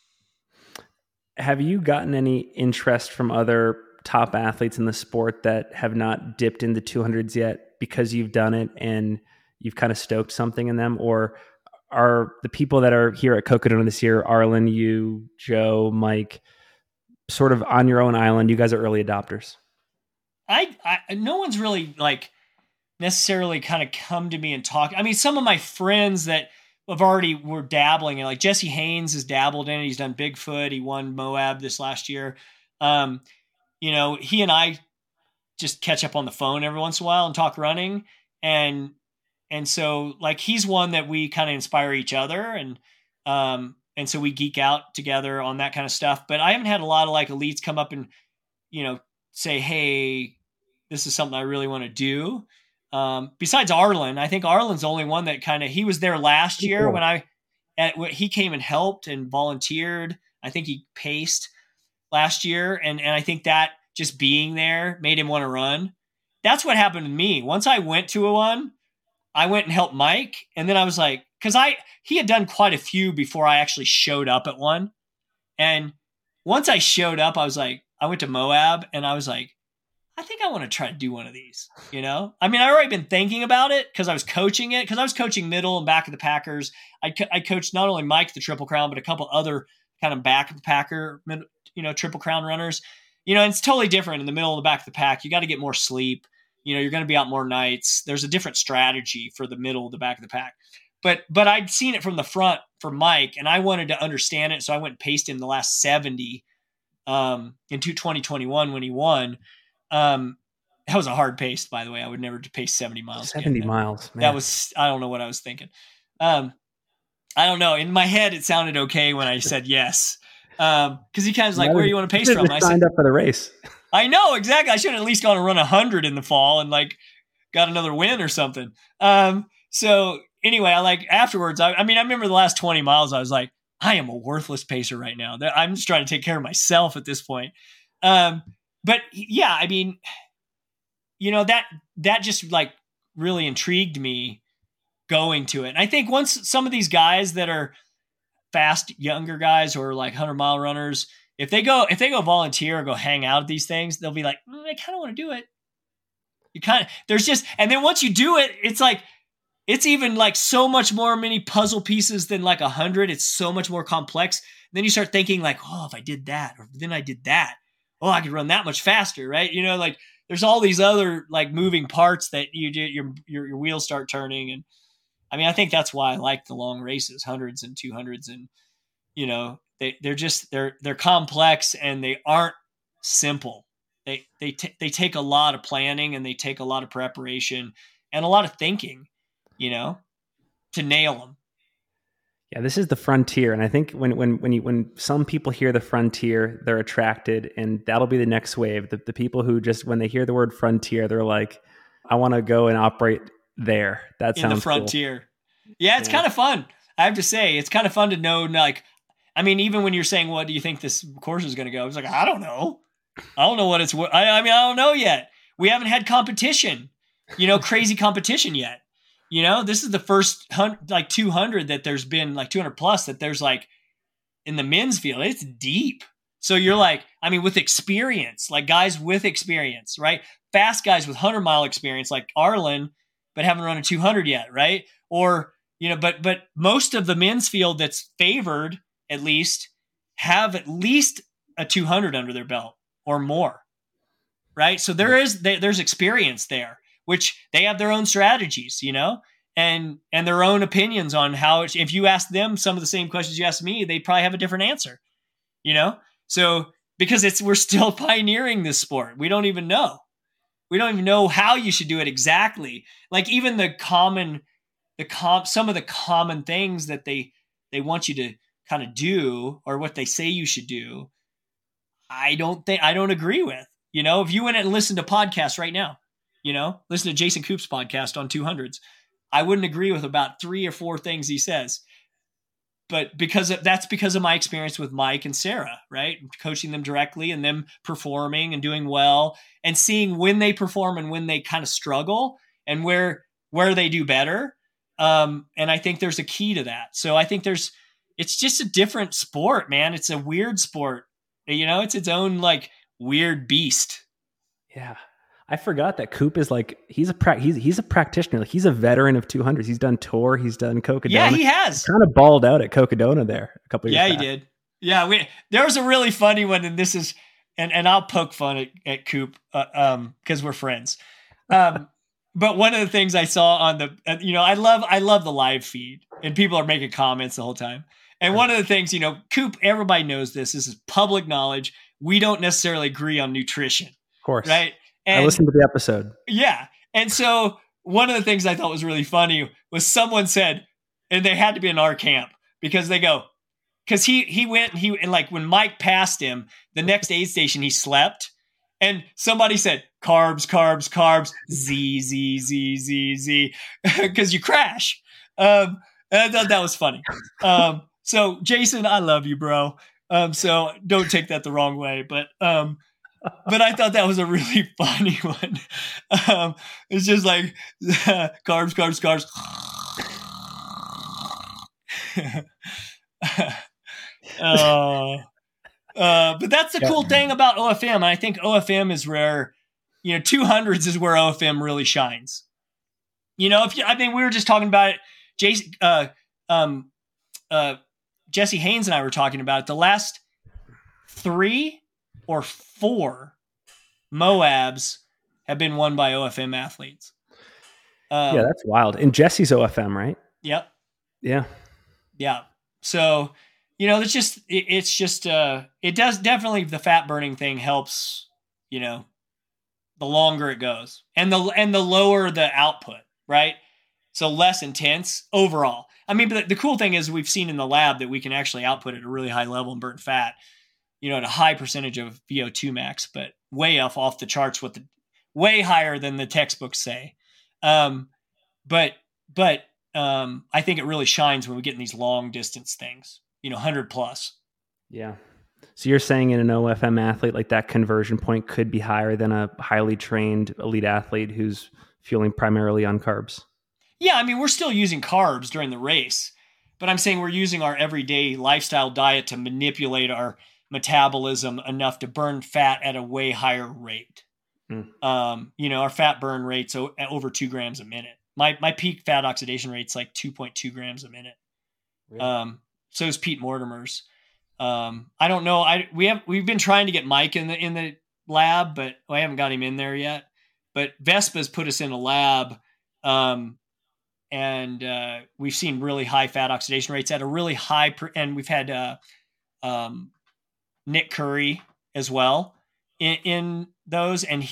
have you gotten any interest from other top athletes in the sport that have not dipped into 200s yet because you've done it and you've kind of stoked something in them? Or are the people that are here at Cocodona this year, Arlen, you, Joe, Mike, sort of on your own island? You guys are early adopters. No one's really like necessarily kind of come to me and talk. I mean, some of my friends that were dabbling in, like Jesse Haynes has dabbled in it. He's done Bigfoot. He won Moab this last year. He and I just catch up on the phone every once in a while and talk running. And so like, he's one that we kind of inspire each other. And so we geek out together on that kind of stuff, but I haven't had a lot of like elites come up and, say, hey, this is something I really want to do. Besides Arlen, I think Arlen's the only one that he was there last year when he came and helped and volunteered. I think he paced last year. And I think that just being there made him want to run. That's what happened to me. Once I went to a one, I went and helped Mike. And then I was like, he had done quite a few before I actually showed up at one. And once I showed up, I went to Moab and I was like, I think I want to try to do one of these, I mean, I already been thinking about it because I was coaching it, because I was coaching middle and back of the Packers. I coached not only Mike, the Triple Crown, but a couple other kind of back of the Packer, Triple Crown runners, it's totally different in the middle and the back of the pack. You got to get more sleep. You're going to be out more nights. There's a different strategy for the middle, the back of the pack. But I'd seen it from the front for Mike, and I wanted to understand it. So I went and paced him the last 70 in 2021 when he won. And That was a hard pace, by the way. I would never pace 70 miles. 70 miles, man. That was, I don't know what I was thinking. I don't know. In my head, it sounded okay when I said yes. Because he kind of was like, where do you want to pace from? I signed up for the race. I know, exactly. I should have at least gone and run 100 in the fall and like got another win or something. So anyway, afterwards, I remember the last 20 miles, I was like, I am a worthless pacer right now. I'm just trying to take care of myself at this point. But yeah, I mean, that just like really intrigued me going to it. And I think once some of these guys that are fast, younger guys or like 100-mile runners, if they go volunteer or go hang out at these things, they'll be like, I kind of want to do it. And then once you do it, it's like, it's even like so much more many puzzle pieces than like 100. It's so much more complex. And then you start thinking like, oh, if I did that, or then I did that, oh, I could run that much faster. Right. Like there's all these other like moving parts that you do, your wheels start turning. And I mean, I think that's why I like the long races, 100s and 200s. And, they're complex and they aren't simple. They take a lot of planning and they take a lot of preparation and a lot of thinking, to nail them. Yeah, this is the frontier. And I think when some people hear the frontier, they're attracted, and that'll be the next wave. The people who just, when they hear the word frontier, they're like, I want to go and operate there. That sounds in the frontier. Cool. Yeah, it's kind of fun. I have to say, it's kind of fun to know, like, I mean, even when you're saying, what do you think this course is going to go? It's like, I don't know. I don't know what it's, I don't know yet. We haven't had competition, crazy competition yet. This is the first 200 that there's been, like 200 plus that there's like in the men's field. It's deep. So you're like, I mean, with experience, like guys with experience, right? Fast guys with 100-mile experience, like Arlen, but haven't run a 200 yet, right? Or, but most of the men's field that's favored, at least, have at least a 200 under their belt or more, right? So there's experience there, which they have their own strategies, and their own opinions on how if you ask them some of the same questions you asked me, they probably have a different answer, So because we're still pioneering this sport, we don't even know how you should do it exactly. Like even some of the common things that they want you to kind of do, or what they say you should do, I don't agree with. If you went and listened to podcasts right now, listen to Jason Koop's podcast on 200s, I wouldn't agree with about 3 or 4 things he says. But that's because of my experience with Mike and Sarah, right? Coaching them directly and them performing and doing well and seeing when they perform and when they kind of struggle and where they do better. And I think there's a key to that. So I think it's just a different sport, man. It's a weird sport. It's its own like weird beast. Yeah. I forgot that Koop is like, he's a practitioner. Like he's a veteran of 200s. He's done Tour. He's done Cocodona. Yeah, he has. He kind of balled out at Cocodona there a couple of years back. Yeah, he did. Yeah, there was a really funny one, and this is, and I'll poke fun at Koop because we're friends. But one of the things I saw on the, I love the live feed, and people are making comments the whole time. And one of the things, Koop, everybody knows this is public knowledge. We don't necessarily agree on nutrition. Of course. Right? I listened to the episode. Yeah. And so one of the things I thought was really funny was someone said, and they had to be in our camp because he went and like when Mike passed him, the next aid station, he slept. And somebody said, carbs, carbs, carbs, Z, Z, Z, Z, Z, because you crash. And I thought that was funny. So Jason, I love you, bro. So don't take that the wrong way, but I thought that was a really funny one. It's just like carbs, carbs, carbs. But that's the cool thing about OFM. And I think OFM is where, 200s is where OFM really shines. We were just talking about it. Jesse Haynes and I were talking about it. The last 3 or 4 Moabs have been won by OFM athletes. Yeah, that's wild. And Jesse's OFM, right? Yep. Yeah. Yeah. So, it does definitely, the fat burning thing helps, the longer it goes, and the lower the output, right? So less intense overall. I mean, but the cool thing is we've seen in the lab that we can actually output at a really high level and burn fat, at a high percentage of VO2 max, but way off the charts, way higher than the textbooks say. But I think it really shines when we get in these long distance things, 100 plus. Yeah. So you're saying in an OFM athlete, like that conversion point could be higher than a highly trained elite athlete who's fueling primarily on carbs? Yeah, I mean, we're still using carbs during the race, but I'm saying we're using our everyday lifestyle diet to manipulate our metabolism enough to burn fat at a way higher rate. Our fat burn rate's over 2 grams a minute. My peak fat oxidation rate's like 2.2 grams a minute. Really? So is Pete Mortimer's. I don't know. We've been trying to get Mike in the lab, but I haven't got him in there yet. But Vespa's put us in a lab, and we've seen really high fat oxidation rates at a really high, and we've had Nick Curry as well in those, and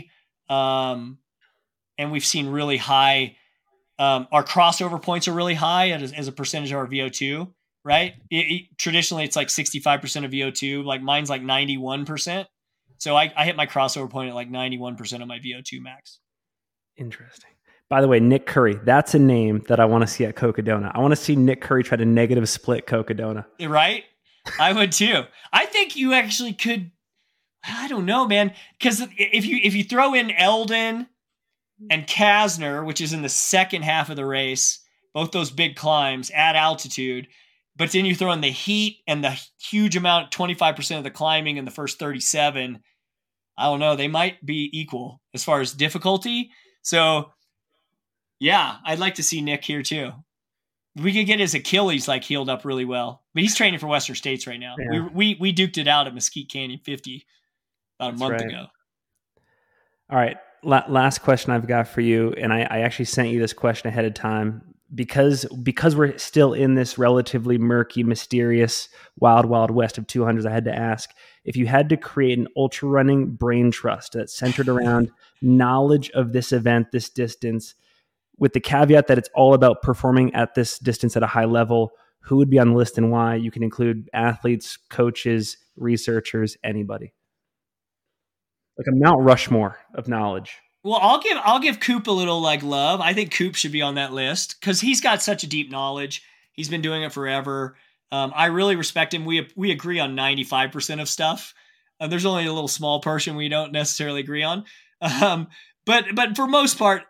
and we've seen really high. Our crossover points are really high as a percentage of our VO2. Right? Traditionally, it's like 65% of VO2. Like mine's like 91%. So I hit my crossover point at like 91% of my VO2 max. Interesting. By the way, Nick Curry, that's a name that I want to see at Cocodona. I want to see Nick Curry try to negative split Cocodona. Right? I would too. I think you actually could. I don't know, man. Because if you throw in Eldon and Kasner, which is in the second half of the race, both those big climbs at altitude, but then you throw in the heat and the huge amount, 25% of the climbing in the first 37. I don't know. They might be equal as far as difficulty. So, yeah, I'd like to see Nick here too. We could get his Achilles healed up really well. But he's training for Western States right now. Yeah. We duked it out at Mesquite Canyon 50 about a month ago. All right. Last question I've got for you, and I actually sent you this question ahead of time. Because we're still in this relatively murky, mysterious, wild west of 200s, I had to ask, if you had to create an ultra running brain trust that's centered around knowledge of this event, this distance, with the caveat that it's all about performing at this distance at a high level, who would be on the list and why? You can include athletes, coaches, researchers, anybody. Like a Mount Rushmore of knowledge. Well, I'll give Coop a little love. I think Coop should be on that list because he's got such a deep knowledge. He's been doing it forever. I really respect him. We agree on 95% of stuff. There's only a little small portion we don't necessarily agree on. But for most part,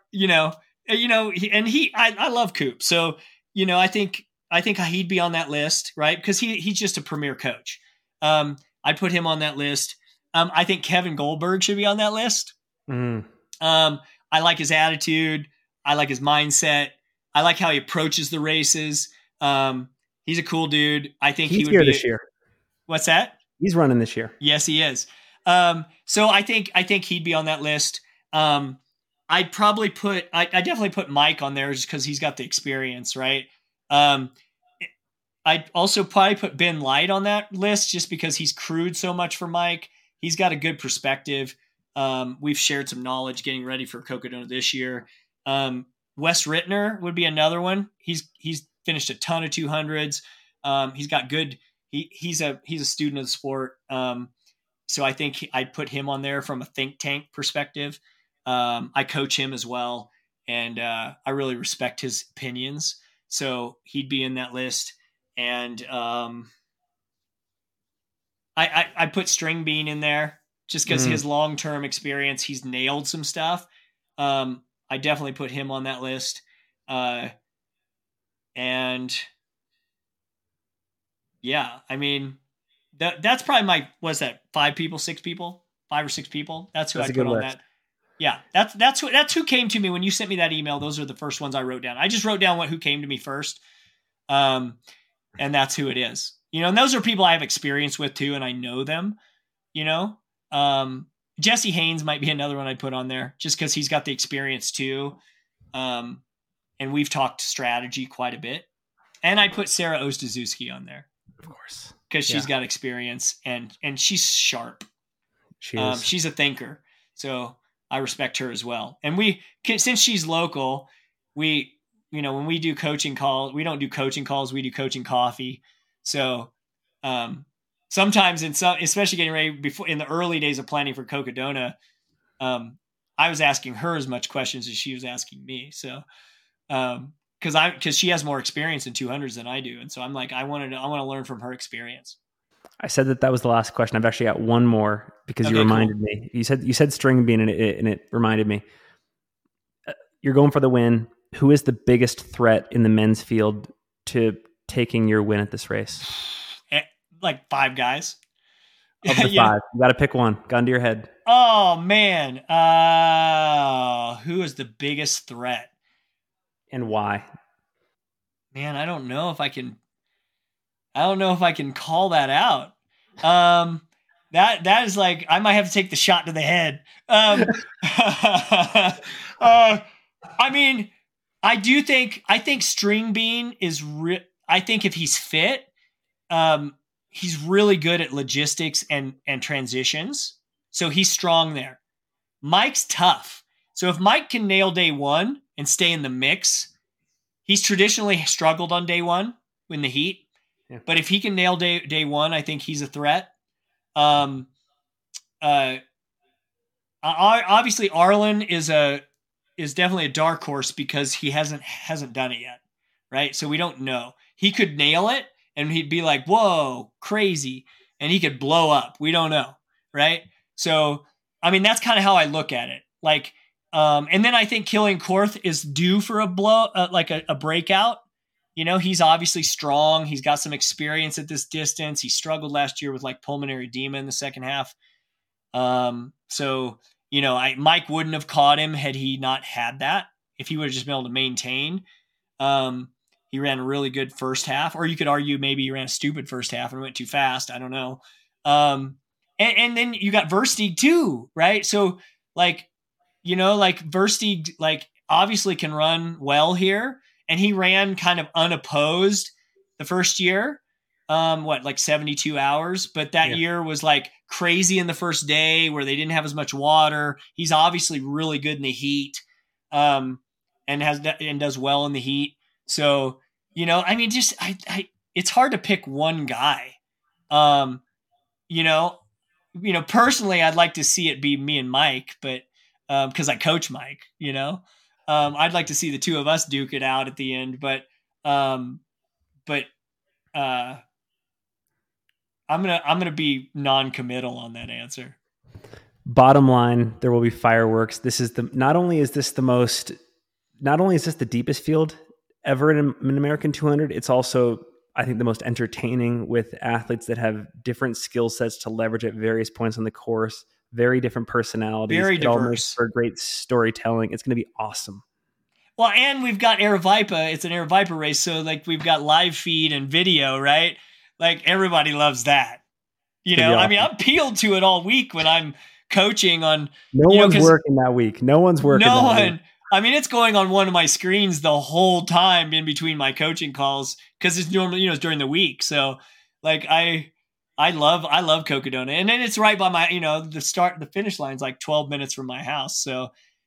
I love Coop. So, I think he'd be on that list, right? Because he's just a premier coach. I'd put him on that list. I think Kevin Goldberg should be on that list. Mm. I like his attitude. I like his mindset. I like how he approaches the races. He's a cool dude. I think he would be this year. What's that? He's running this year. Yes, he is. So I think he'd be on that list. I definitely put Mike on there just because he's got the experience, right? I'd also probably put Ben Light on that list just because he's crewed so much for Mike. He's got a good perspective. We've shared some knowledge getting ready for Cocodona this year. Wes Rittner would be another one. He's finished a ton of 200s. He's got good. He's a student of the sport. So I think I'd put him on there from a think tank perspective. I coach him as well, and I really respect his opinions. So he'd be in that list. And I put String Bean in there. Just because his long-term experience, he's nailed some stuff. I definitely put him on that list. And yeah, I mean, that's probably what's that? 5 or 6 people? That's who I put on that. Yeah, that's who came to me when you sent me that email. Those are the first ones I wrote down. I just wrote down who came to me first. And that's who it is. And those are people I have experience with too, and I know them, Jesse Haynes might be another one I'd put on there just because he's got the experience too. And we've talked strategy quite a bit. And I put Sarah Ostazuski on there. Of course. Because she's got experience and she's sharp. She is. She's a thinker. So I respect her as well. And since she's local, when we do coaching calls, we don't do coaching calls, we do coaching coffee. So, sometimes especially getting ready before in the early days of planning for Cocodona, I was asking her as much questions as she was asking me. So, because she has more experience in 200s than I do, and so I'm like, I want to learn from her experience. I said that was the last question. I've actually got one more because you reminded me. You said string bean, and it reminded me. You're going for the win. Who is the biggest threat in the men's field to taking your win at this race? Like 5 guys. Of the 5, you got to pick one. Gun to your head. Oh man, who is the biggest threat and why? Man, I don't know if I can call that out. That is like, I might have to take the shot to the head. I mean, I think String Bean is I think if he's fit, he's really good at logistics and transitions. So he's strong there. Mike's tough. So if Mike can nail day 1 and stay in the mix, he's traditionally struggled on day 1 in the heat. Yeah. But if he can nail day 1, I think he's a threat. Obviously Arlen is definitely a dark horse because he hasn't done it yet. Right. So we don't know. He could nail it and he'd be like, whoa, crazy. And he could blow up. We don't know. Right. So, I mean, that's kind of how I look at it. Like, and then I think Killian Korth is due for a a breakout. You know, he's obviously strong. He's got some experience at this distance. He struggled last year with like pulmonary edema in the second half. So, you know, Mike wouldn't have caught him had he not had that. If he would have just been able to maintain. He ran a really good first half, or you could argue maybe he ran a stupid first half and went too fast. I don't know. And then you got Versteeg too, right? So like, you know, like Versteeg, like obviously can run well here. And he ran kind of unopposed the first year, like 72 hours. But that year was like crazy in the first day where they didn't have as much water. He's obviously really good in the heat, and does well in the heat. So, you know, I mean, just it's hard to pick one guy. You know, personally, I'd like to see it be me and Mike, but because I coach Mike, you know. I'd like to see the two of us duke it out at the end, but I'm gonna be non-committal on that answer. Bottom line, there will be fireworks. Not only is this the deepest field ever in an American 200, it's also, I think, the most entertaining, with athletes that have different skill sets to leverage at various points on the course. Very different personalities. Very diverse. For great storytelling. It's going to be awesome. Well, and we've got Aravaipa. It's an Aravaipa race. So like we've got live feed and video, right? Like everybody loves that. You know, awesome. I mean, I'm peeled to it all week when I'm coaching on. No one's working that week. No one's working. No one. I mean, it's going on one of my screens the whole time in between my coaching calls because it's normally, it's during the week. So like I love Cocodona, and then it's right by my, the finish line's like 12 minutes from my house. So,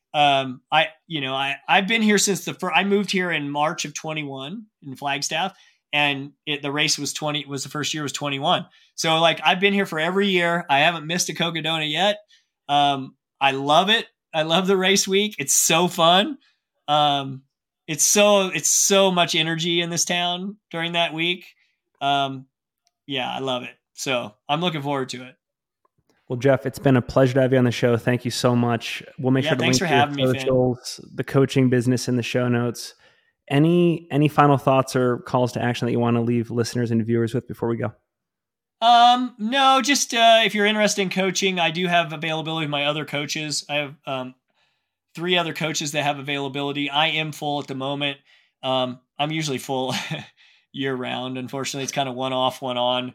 I've been here since I moved here in March of 21 in Flagstaff, and the race was the first year was 21. So like, I've been here for every year. I haven't missed a Cocodona yet. I love it. I love the race week. It's so fun. It's so much energy in this town during that week. Yeah, I love it. So I'm looking forward to it. Well, Jeff, it's been a pleasure to have you on the show. Thank you so much. We'll make sure to link your socials, the coaching business in the show notes. Any final thoughts or calls to action that you want to leave listeners and viewers with before we go? No, just if you're interested in coaching, I do have availability with my other coaches. I have 3 other coaches that have availability. I am full at the moment. I'm usually full year round. Unfortunately, it's kind of one off, one on.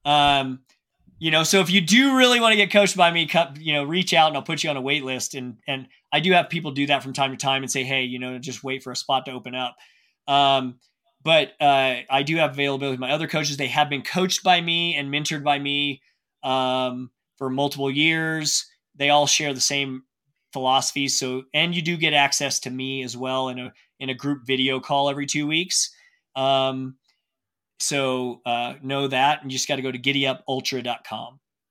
So if you do really want to get coached by me, reach out and I'll put you on a wait list. And I do have people do that from time to time and say, hey, just wait for a spot to open up. But I do have availability with my other coaches. They have been coached by me and mentored by me for multiple years. They all share the same philosophies. So, and you do get access to me as well in a group video call every 2 weeks. So know that, and you just got to go to giddyupultra.com.